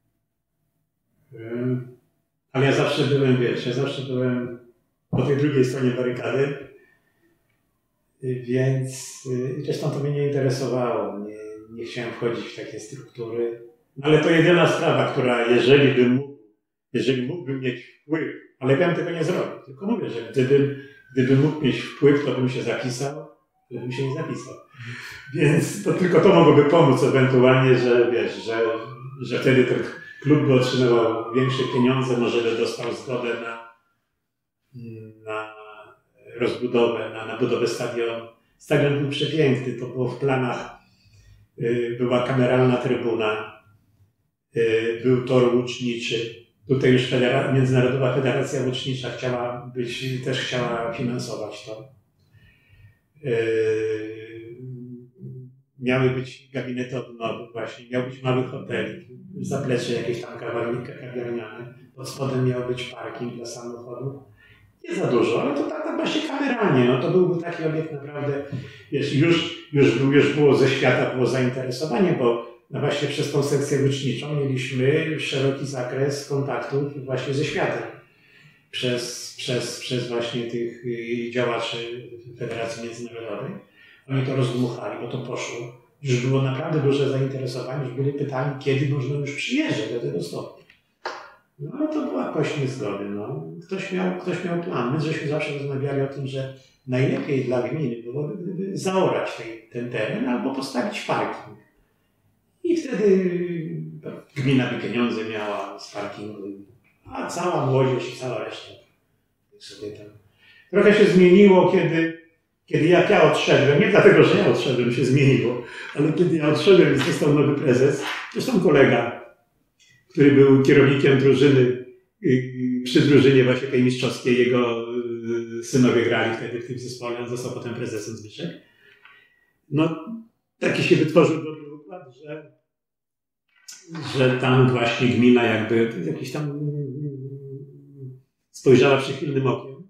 Yy, ale ja zawsze byłem, wiesz, ja zawsze byłem po tej drugiej stronie barykady, yy, więc yy, zresztą to mnie nie interesowało. Nie, nie chciałem wchodzić w takie struktury. Ale to jedyna sprawa, która jeżeli bym mógł, jeżeli mógłbym mieć wpływ, ale ja bym tego nie zrobił. Tylko mówię, że gdybym, gdybym mógł mieć wpływ, to bym się zapisał, ale bym się nie zapisał. Więc to tylko to mogłoby pomóc ewentualnie, że wiesz, że, że wtedy ten klub by otrzymywał większe pieniądze, może by dostał zgodę na, na rozbudowę, na, na budowę stadionu. Stadion był przepiękny, to było w planach. Była kameralna trybuna, był tor łuczniczy. Tutaj już Federa- Międzynarodowa Federacja Łucznicza chciała być, też chciała finansować to. Miały być gabinety odnowy właśnie, miał być mały hotelik, zaplecze jakieś tam kawiarniane. Pod spodem miał być parking dla samochodów. Nie za dużo, ale to tak, tak właśnie kameralnie. No to byłby taki obiekt naprawdę, wiesz, już, już, już było ze świata było zainteresowanie, bo no właśnie przez tą sekcję łuczniczą mieliśmy szeroki zakres kontaktów właśnie ze światem. Przez, przez, przez właśnie tych działaczy Federacji Międzynarodowej. Oni to rozdmuchali, bo to poszło. Już było naprawdę duże zainteresowanie, już byli pytani, kiedy można już przyjeżdżać do tego stopnia. No ale to była kość niezgody. No. Ktoś miał, ktoś miał plan. My żeśmy zawsze rozmawiali o tym, że najlepiej dla gminy byłoby, gdyby zaorać tej, ten teren albo postawić parking. I wtedy gmina by pieniądze miała z parkingu, a cała młodzież i cała reszta sobie tam. Trochę się zmieniło, kiedy, kiedy jak ja odszedłem, nie dlatego, że ja odszedłem, się zmieniło, ale kiedy ja odszedłem i został nowy prezes, zresztą kolega, który był kierownikiem drużyny, przy drużynie właśnie tej mistrzowskiej, jego synowie grali wtedy w tym zespole, on został potem prezesem Zbyszek. No, taki się wytworzył dobry układ, że, że tam właśnie gmina jakby, jakiś tam spojrzała przychylnym okiem.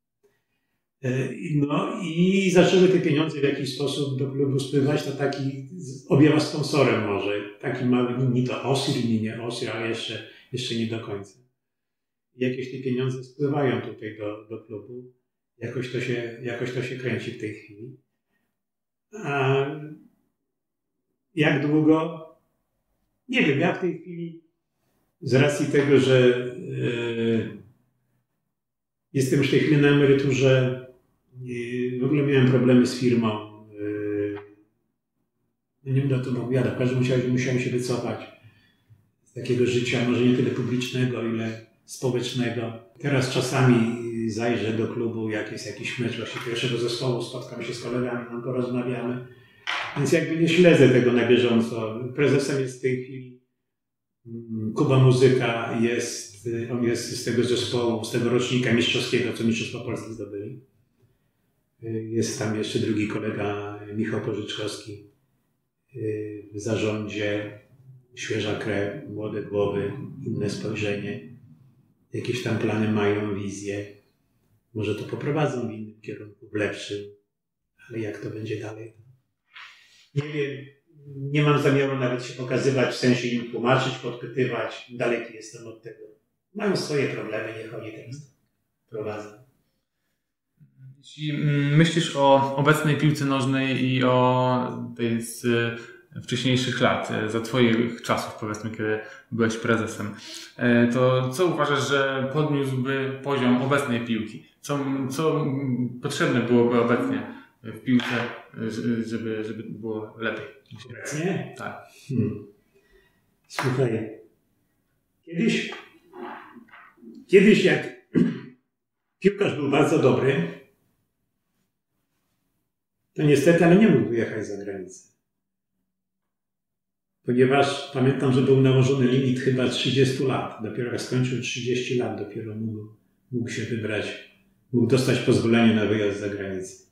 No i zaczęły te pieniądze w jakiś sposób do klubu spływać. To taki objęła sponsorem może. Taki mały, ni to Osir, ni nie Osir, ale jeszcze, jeszcze nie do końca. Jakieś te pieniądze spływają tutaj do, do klubu. Jakoś to, się, jakoś to się kręci w tej chwili. A jak długo? Nie wiem, ja w tej chwili z racji tego, że yy, jestem w tej chwili na emeryturze, yy, w ogóle miałem problemy z firmą. Yy, nie będę o tym opowiadał, w każdym razie musiałem się wycofać z takiego życia, może nie tyle publicznego, ile społecznego. Teraz czasami zajrzę do klubu, jak jest jakiś mecz właśnie pierwszego zespołu, spotkam się z kolegami, tam porozmawiamy. Więc jakby nie śledzę tego na bieżąco. Prezesem jest w tej chwili Kuba Muzyka, jest, on jest z tego zespołu, z tego rocznika mistrzowskiego, co Mistrzostwo Polski zdobyli. Jest tam jeszcze drugi kolega, Michał Pożyczkowski, w zarządzie, świeża krew, młode głowy, inne spojrzenie. Jakieś tam plany mają, wizje. Może to poprowadzą w innym kierunku, w lepszym, ale jak to będzie dalej? Nie wiem, nie mam zamiaru nawet się pokazywać, w sensie im tłumaczyć, podpytywać. Daleki jestem od tego. Mają swoje problemy, niech oni teraz prowadzą. Jeśli myślisz o obecnej piłce nożnej i o tej z wcześniejszych lat, za twoich czasów, powiedzmy, kiedy byłeś prezesem, to co uważasz, że podniósłby poziom obecnej piłki? Co, co potrzebne byłoby obecnie w piłce, żeby, żeby było lepiej? Obecnie? Tak. Hmm. Słuchaj, kiedyś, kiedyś jak piłkarz był bardzo dobry, to niestety, ale nie mógł wyjechać za granicę. Ponieważ pamiętam, że był nałożony limit chyba trzydzieści lat. Dopiero jak skończył trzydzieści lat, dopiero mógł, mógł się wybrać, mógł dostać pozwolenie na wyjazd za granicę.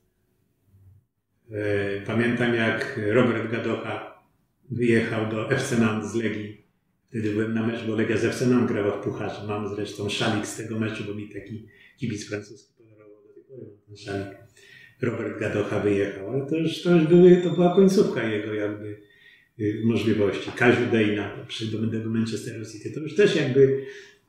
Pamiętam, jak Robert Gadocha wyjechał do F C Nantes z Legii. Wtedy byłem na meczu, bo Legia z F C Nantes grała w pucharze. Mam zresztą szalik z tego meczu, bo mi taki kibic francuski podarował do tej pory ten szalik. Robert Gadocha wyjechał, ale to już, to już były, to była końcówka jego jakby możliwości. Kaziu Dejna przy do Manchesteru City. To już też jakby,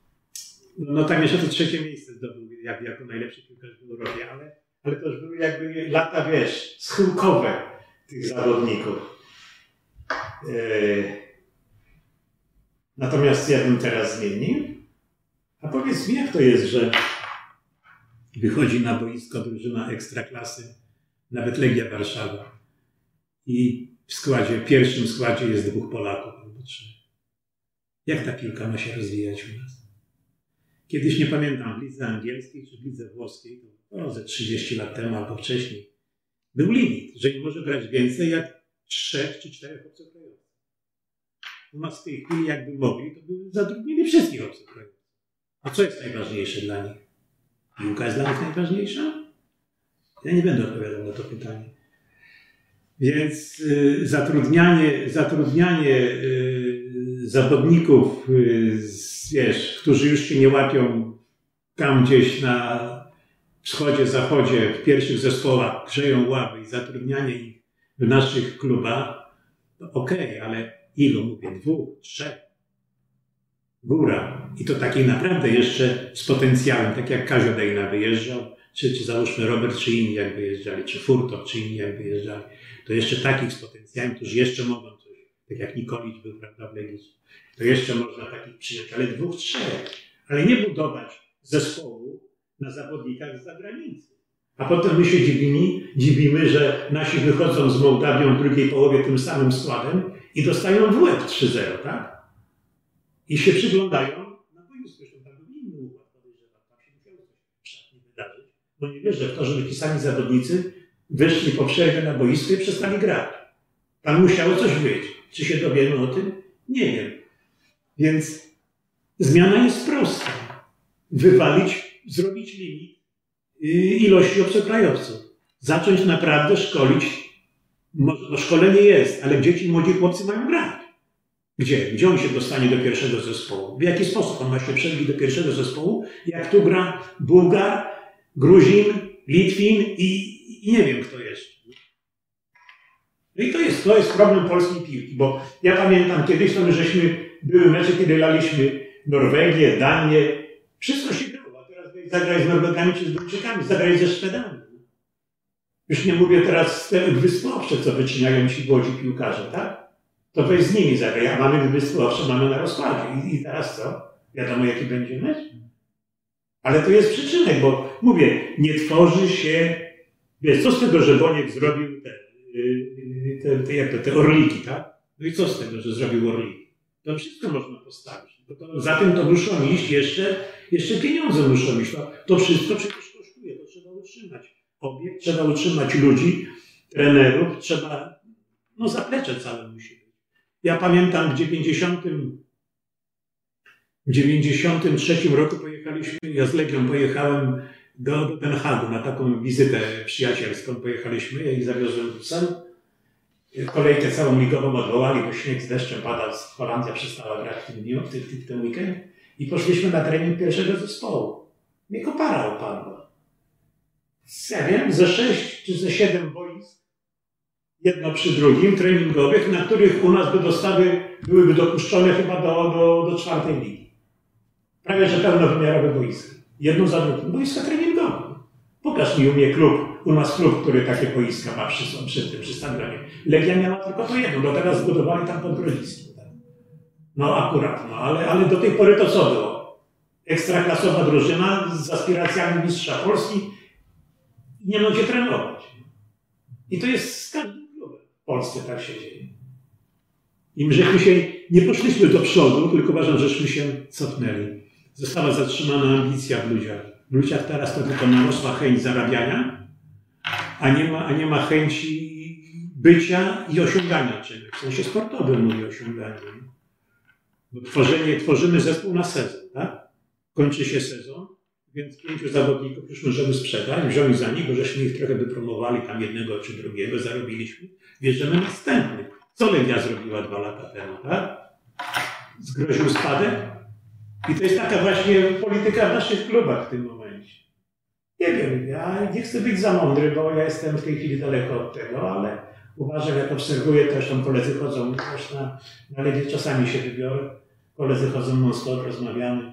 no tam jeszcze to trzecie miejsce zdobył jak, jako najlepszy piłkarz w Europie, ale, ale to już były jakby lata, wiesz, schyłkowe tych zawodników. Yy. Natomiast ja bym teraz zmienił. A powiedz mi, jak to jest, że wychodzi na boisko drużyna ekstraklasy, nawet Legia Warszawa, i w składzie, w pierwszym składzie jest dwóch Polaków albo trzech. Jak ta piłka ma się rozwijać u nas? Kiedyś, nie pamiętam, w lidze angielskiej czy w lidze włoskiej, to no, ze trzydzieści lat temu albo wcześniej, był limit, że nie może grać więcej jak trzech czy czterech obcokrajowców. U nas w tej chwili, jakby mogli, to by zatrudnili wszystkich obcokrajowców. A co jest najważniejsze dla nich? Piłka jest dla nich najważniejsza? Ja nie będę odpowiadał na to pytanie. Więc y, zatrudnianie, zatrudnianie y, zawodników, y, wiesz, którzy już się nie łapią tam gdzieś na wschodzie, zachodzie, w pierwszych zespołach, grzeją ławy i zatrudnianie ich w naszych klubach, to okej, okay, ale ilu mówię? Dwóch, trzech? Góra. I to takiej naprawdę jeszcze z potencjałem, tak jak Kazio Dejna wyjeżdżał, czy, czy załóżmy Robert, czy inni jak wyjeżdżali, czy Furtok, czy inni jak wyjeżdżali, to jeszcze takich z potencjałem, którzy jeszcze mogą coś, tak jak Nikolić był, prawda, w Legii, to jeszcze można takich przyjąć, ale dwóch, trzech, ale nie budować zespołu na zawodnikach z zagranicy. A potem my się dziwimy, dziwimy, że nasi wychodzą z Mołdawią w drugiej połowie tym samym składem i dostają w łeb trzy zero, tak? I się przyglądają na boisku, zresztą tam był inny układ, podejrzewam, tam się musiało coś w szatni wydarzyć, bo nie wierzę w to, żeby ci sami zawodnicy wyszli po przerwie na boisko i przestali grać. Tam musiało coś być. Czy się dowiemy o tym? Nie wiem. Więc zmiana jest prosta. Wywalić, zrobić limit ilości obcokrajowców. Zacząć naprawdę szkolić. No szkolenie jest, ale dzieci, młodzi chłopcy mają grać. Gdzie? Gdzie on się dostanie do pierwszego zespołu? W jaki sposób on ma się przebić do pierwszego zespołu, jak tu gra Bułgar, Gruzin, Litwin i, i nie wiem kto jeszcze. No i to jest, to jest problem polskiej piłki, bo ja pamiętam kiedyś, to my żeśmy, były mecze, kiedy laliśmy Norwegię, Danię, wszystko się grało, a teraz zagrać z Norwegami czy z Duńczykami, zagrać ze Szwedami. Już nie mówię teraz te Wyspy Owcze, co wycinają ci młodzi piłkarze, tak? To wy z nimi zagrać, a mamy Wyspy Owcze, mamy na rozkładzie. I, I teraz co? Wiadomo jaki będzie mecz? Ale to jest przyczynek, bo mówię, nie tworzy się, wiesz, co z tego, że Boniek zrobił te, te, te, jak to, te orliki, tak? No i co z tego, że zrobił orliki? To wszystko można postawić. Bo to, za tym to muszą iść jeszcze, jeszcze pieniądze muszą iść. To, to wszystko przecież kosztuje, to trzeba utrzymać. Obiekt, trzeba utrzymać ludzi, trenerów, trzeba, no zaplecze całe musi być. Ja pamiętam w dziewięćdziesiątym W dziewięćdziesiątym trzecim roku pojechaliśmy, ja z Legią pojechałem do, do Den Haagu na taką wizytę przyjacielską. Pojechaliśmy, ja ich zawiozłem busem. Kolejkę całą ligową odwołali, bo śnieg z deszczem padał, Holandia przestała grać w tym dniu, w, w, w ten weekend. I poszliśmy na trening pierwszego zespołu. Mnie kopara opadła. Ja wiem, ze sześć czy ze siedem boisk, jedno przy drugim, treningowych, na których u nas by dostawy byłyby dopuszczone chyba do, do, do czwartej ligi. Prawie że pełnowymiarowe boiska. Jedno za drugim. Boiska treningowe. Pokaż mi u mnie klub, u nas klub, który takie boiska ma przy, przy tym, przy stadionie. Legia miała tylko to jedno, bo teraz zbudowali tam pod Grodziskiem. No akurat, no ale, ale do tej pory to co było? Ekstraklasowa drużyna z aspiracjami mistrza Polski i nie ma gdzie trenować. I to jest z każdym klubem. W Polsce tak się dzieje. I my żeśmy się nie poszliśmy do przodu, tylko uważam, żeśmy się cofnęli. Została zatrzymana ambicja w ludziach. W ludziach teraz to tylko narosła chęć zarabiania, a nie ma, a nie ma chęci bycia i osiągania czegoś. W sensie sportowym mówię osiągania. Bo tworzenie, tworzymy zespół na sezon, tak? Kończy się sezon, więc pięciu zawodników już możemy sprzedać, wziąć za nich, bo żeśmy ich trochę wypromowali, tam jednego czy drugiego zarobiliśmy. Bierzemy następny. Co Legia zrobiła dwa lata temu, tak? Zgroził spadek. I to jest taka właśnie polityka w naszych klubach w tym momencie. Nie wiem, ja nie chcę być za mądry, bo ja jestem w tej chwili daleko od tego, ale uważam, jak obserwuję, też tam koledzy chodzą, też na, na Legię czasami się wybiorę. Koledzy chodzą non-stop, rozmawiamy.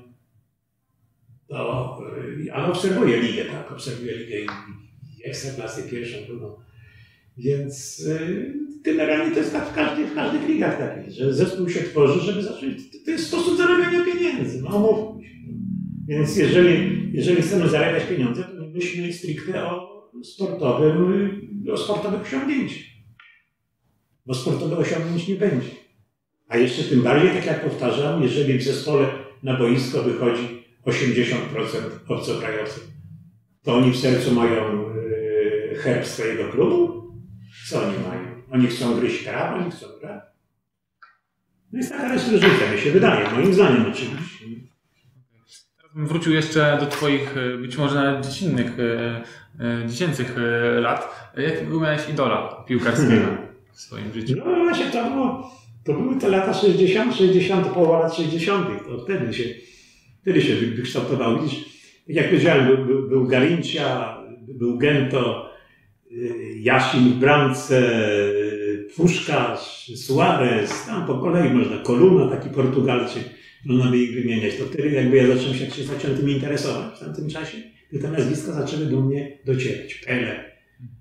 To, ale obserwuję ligę, tak? Obserwuję ligę i, i ekstraklasy pierwszą, drugą. Więc y, generalnie to jest tak w, każdej, w każdych ligach takich, że zespół się tworzy, żeby zacząć. To jest sposób zarabiania pieniędzy, no mówmy się. Więc jeżeli, jeżeli chcemy zarabiać pieniądze, to nie myślmy stricte o sportowym, o sportowych osiągnięciach. Bo sportowych osiągnięć nie będzie. A jeszcze tym bardziej, tak jak powtarzam, jeżeli w zespole na boisko wychodzi osiemdziesiąt procent obcokrajowców, to oni w sercu mają y, herb swojego klubu? Co oni mają? Oni chcą gryźć prawo, oni chcą grać. No jest taka różnica, mi się wydaje, moim zdaniem oczywiście. Teraz bym wrócił jeszcze do twoich, być może nawet dziecinnych, dziecięcych lat. Jakiego miałeś idola piłkarskiego w swoim życiu? No właśnie to było, to były te lata sześćdziesiąte, sześćdziesiąte, połowa lat sześćdziesiątych. To wtedy się, wtedy się wykształtowało. Widzisz, jak powiedziałem, był, był, był Galincia, był Gento, Jasin w bramce, Puszkarz, Suarez, tam po kolei można, Koluna, taki Portugalczyk, można by ich wymieniać. To wtedy jakby ja zacząłem się, się zacząłem tym interesować w tamtym czasie, i te nazwiska zaczęły do mnie docierać. Pele.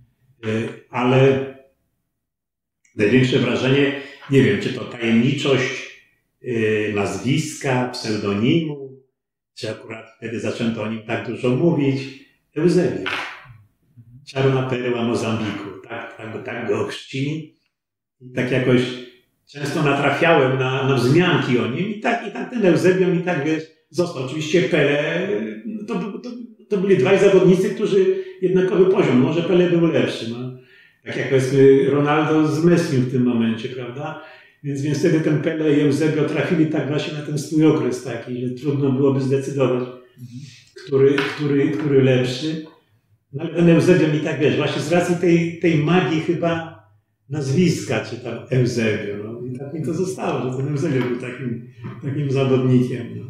Ale największe wrażenie, nie wiem, czy to tajemniczość nazwiska, pseudonimu, czy akurat wtedy zaczęto o nim tak dużo mówić, Eusebio. Czarna perła Mozambiku, tak, tak, tak go ochrzcili. I tak jakoś często natrafiałem na, na wzmianki o nim i tak, i tak ten Eusebio mi tak, wiesz, został. Oczywiście Pele, to, to, to byli dwaj zawodnicy, którzy jednakowy poziom, może Pele był lepszy, no. Tak jak powiedzmy Ronaldo z Messim w tym momencie, prawda? Więc, więc wtedy ten Pele i Eusebio trafili tak właśnie na ten swój okres taki, że trudno byłoby zdecydować, który, który, który lepszy. No ale ten Eusebio mi tak, wiesz, właśnie z racji tej, tej magii chyba nazwiska, czy tam Eusebio, no, i tak mi to zostało, że ten Eusebio był takim, takim zawodnikiem. No.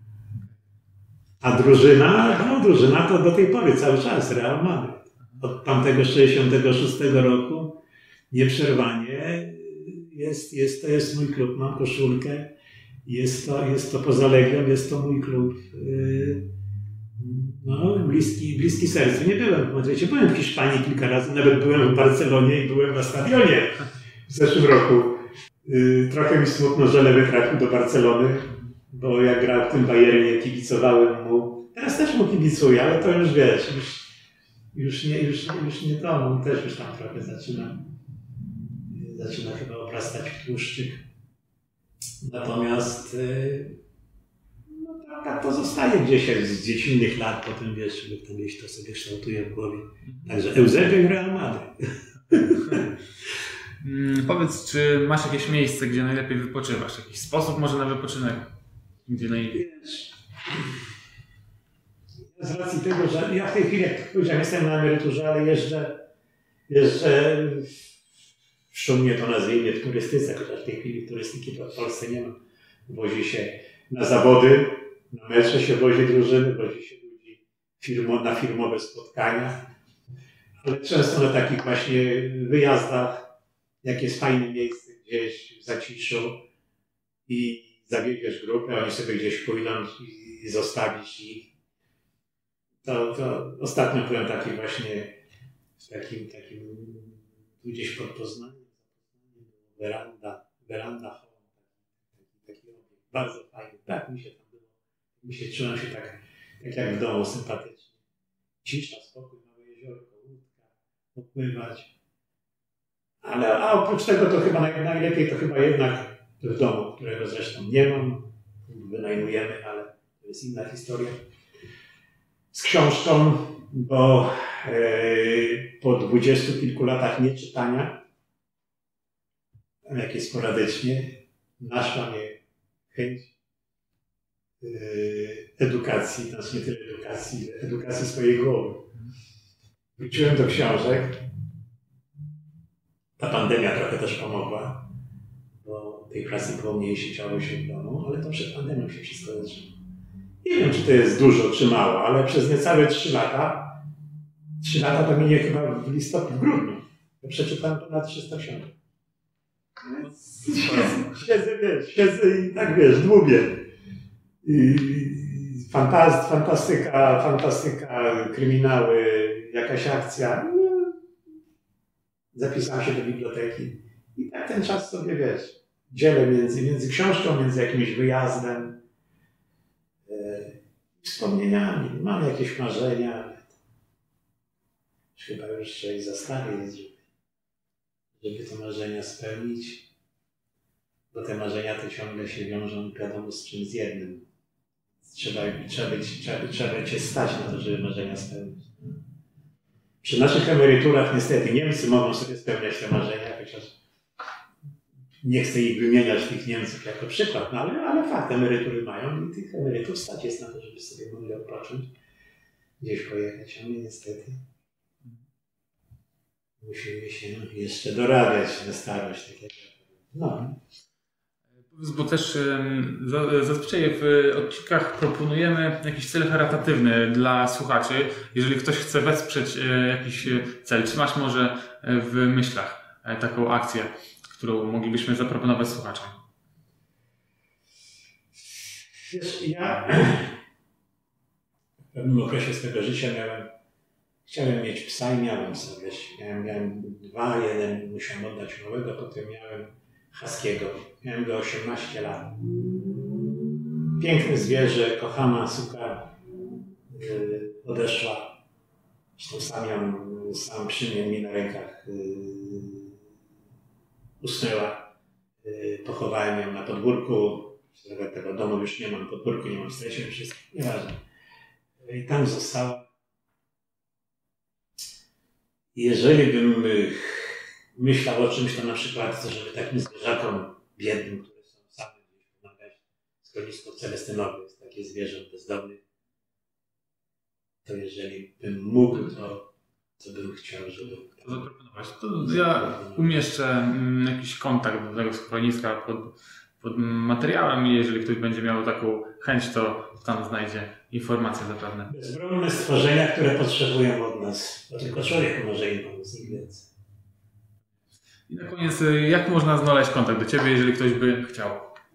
A drużyna, no drużyna to do tej pory cały czas Real Madryt. Od tamtego sześćdziesiątego szóstego roku nieprzerwanie jest, jest, to jest mój klub, mam koszulkę, jest to, jest to poza Legią, jest to mój klub. No, bliski, bliski sercu. Nie byłem w Madrycie, byłem w Hiszpanii kilka razy, nawet byłem w Barcelonie i byłem na stadionie w zeszłym roku. Trochę mi smutno, że Lewy trafił do Barcelony, bo jak grał w tym Bayernie, kibicowałem mu. Teraz też mu kibicuję, ale to już wiesz, już, już, nie, już, już nie to, on też już tam trochę zaczyna, zaczyna chyba obrastać w tłuszczyk. Natomiast no, tak to zostaje gdzieś z dziecinnych lat, potem wiesz, tam gdzieś to sobie kształtuje w głowie. Także Eusebio i Real Madryt. Hmm, powiedz, czy masz jakieś miejsce, gdzie najlepiej wypoczywasz? Jakiś sposób może na wypoczynek? Gdzie najlepiej? Z racji tego, że ja w tej chwili, jak powiedziałem, jestem na emeryturze, ale jeżdżę, jeżdżę w szumnie to nazwijmy w turystyce, chociaż w tej chwili turystyki to w Polsce nie ma. Wozi się na zawody, na mecze się wozi drużyny, wozi się ludzi firmo, na firmowe spotkania, ale często na takich właśnie wyjazdach, jak jest fajne miejsce gdzieś w zaciszu i zawieziesz grupę, oni sobie gdzieś pójdą i, i zostawisz ich. To, to ostatnio byłem taki właśnie w takim, takim tu gdzieś pod Poznaniem, weranda, weranda home, taki, taki obiekt, bardzo fajny, tak mi się tam było, mi się czułem się tak, tak jak w domu, sympatycznie. Cisza, spokój, małe jeziorko, łódka, popływać. Ale a oprócz tego to chyba naj, najlepiej to chyba jednak w domu, którego zresztą nie mam, wynajmujemy, ale to jest inna historia. Z książką, bo yy, po dwudziestu kilku latach nieczytania, jakie sporadycznie, naszła mnie chęć yy, edukacji, znaczy nie tyle edukacji, ale edukacji swojej głowy. Wróciłem do książek. Ta pandemia trochę też pomogła, bo tej pracy było mniej, siedziało się w domu, ale to przed pandemią się wszystko zaczęło. Nie wiem, czy to jest dużo, czy mało, ale przez niecałe trzy lata, trzy lata to minie chyba w listopadzie, w grudniu. Ja przeczytałem ponad trzysta książek. Siedzę, siedzę, wiesz, siedzę i tak wiesz, dłubię. Fantaz, fantastyka, fantastyka, kryminały, jakaś akcja. Zapisałem się do biblioteki i tak ten czas sobie, wiesz, dzielę między, między książką, między jakimś wyjazdem, wspomnieniami. Mam jakieś marzenia, ale chyba już człowiek za stary jest, żeby, żeby te marzenia spełnić, bo te marzenia to ciągle się wiążą, wiadomo z czym, z jednym. Trzeba, trzeba, być, trzeba, trzeba cię stać na to, żeby marzenia spełnić. Przy naszych emeryturach niestety Niemcy mogą sobie spełniać te marzenia, chociaż nie chcę ich wymieniać, tych Niemców jako przykład, no ale, ale fakt, emerytury mają i tych emerytów stać jest na to, żeby sobie mogli odpocząć, gdzieś pojechać, a my niestety musimy się jeszcze dorabiać na starość. Tak jak... No. Bo też zazwyczaj w odcinkach proponujemy jakiś cel charytatywny dla słuchaczy. Jeżeli ktoś chce wesprzeć jakiś cel, czy masz może w myślach taką akcję, którą moglibyśmy zaproponować słuchaczom? Wiesz, ja w pewnym okresie swojego życia miałem, chciałem mieć psa i miałem sobie. Miałem, miałem dwa, jeden musiałem oddać małego, potem miałem Haskiego. Miałem go osiemnaście lat. Piękne zwierzę, kochana suka yy, odeszła. Zresztą sam ją, sam przy mnie mi na rękach yy, usnęła. Yy, pochowałem ją na podwórku. Tego domu już nie mam, podwórku nie mam, straciłem wszystko. Nieważne. I tam została. Jeżeli bym yy, myślał o czymś, to na przykład, żeby takim zwierzakom biednym, które są same gdzieś pomagać, schronisko Celestynowe jest takie zwierzę bezdomne, to jeżeli bym mógł, to co bym chciał, żeby... To zaproponować. To ja umieszczę mm, jakiś kontakt do tego schroniska pod, pod materiałem i jeżeli ktoś będzie miał taką chęć, to tam znajdzie informacje zapewne. Bezbronne stworzenia, które potrzebują od nas, bo tylko człowiek może im pomóc, nikt więcej. I na koniec, jak można znaleźć kontakt do Ciebie, jeżeli ktoś by chciał?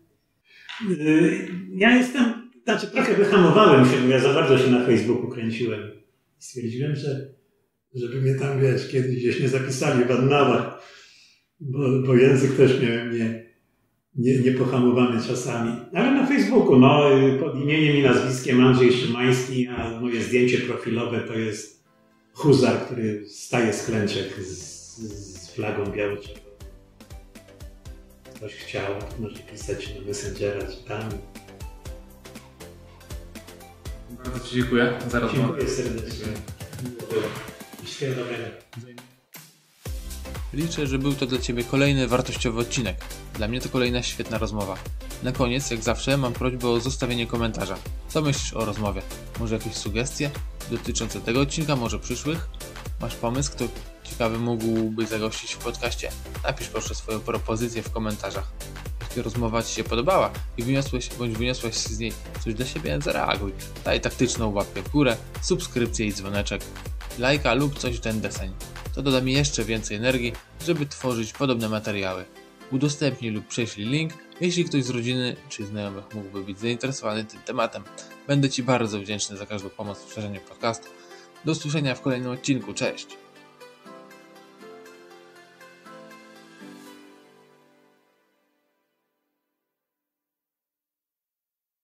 Ja jestem, znaczy trochę wyhamowałem się, bo ja za bardzo się na Facebooku kręciłem. Stwierdziłem, że żeby mnie tam, wiesz, kiedyś gdzieś nie zapisali w annałach, bo, bo język też miałem nie, nie, niepohamowany czasami. Ale na Facebooku, no, pod imieniem i nazwiskiem Andrzej Szymański, a moje zdjęcie profilowe to jest huzar, który staje z klęczek z, z flagą biało-czerwoną. Ktoś chciał, to może pisać na Messengera czy tam. Bardzo Ci dziękuję za rozmowę. Dziękuję serdecznie. Miło było. Wszystkiego dobrego. Liczę, że był to dla Ciebie kolejny wartościowy odcinek. Dla mnie to kolejna świetna rozmowa. Na koniec, jak zawsze, mam prośbę o zostawienie komentarza. Co myślisz o rozmowie? Może jakieś sugestie dotyczące tego odcinka, może przyszłych? Masz pomysł, kto ciekawy mógłby zagościć w podcaście? Napisz proszę swoją propozycję w komentarzach. Jeśli rozmowa Ci się podobała i wyniosłeś bądź wyniosłaś z niej coś dla siebie, zareaguj. Daj taktyczną łapkę w górę, subskrypcję i dzwoneczek, lajka lub coś w ten deseń. To doda mi jeszcze więcej energii, żeby tworzyć podobne materiały. Udostępnij lub prześlij link, jeśli ktoś z rodziny czy znajomych mógłby być zainteresowany tym tematem. Będę Ci bardzo wdzięczny za każdą pomoc w szerzeniu podcastu. Do usłyszenia w kolejnym odcinku. Cześć!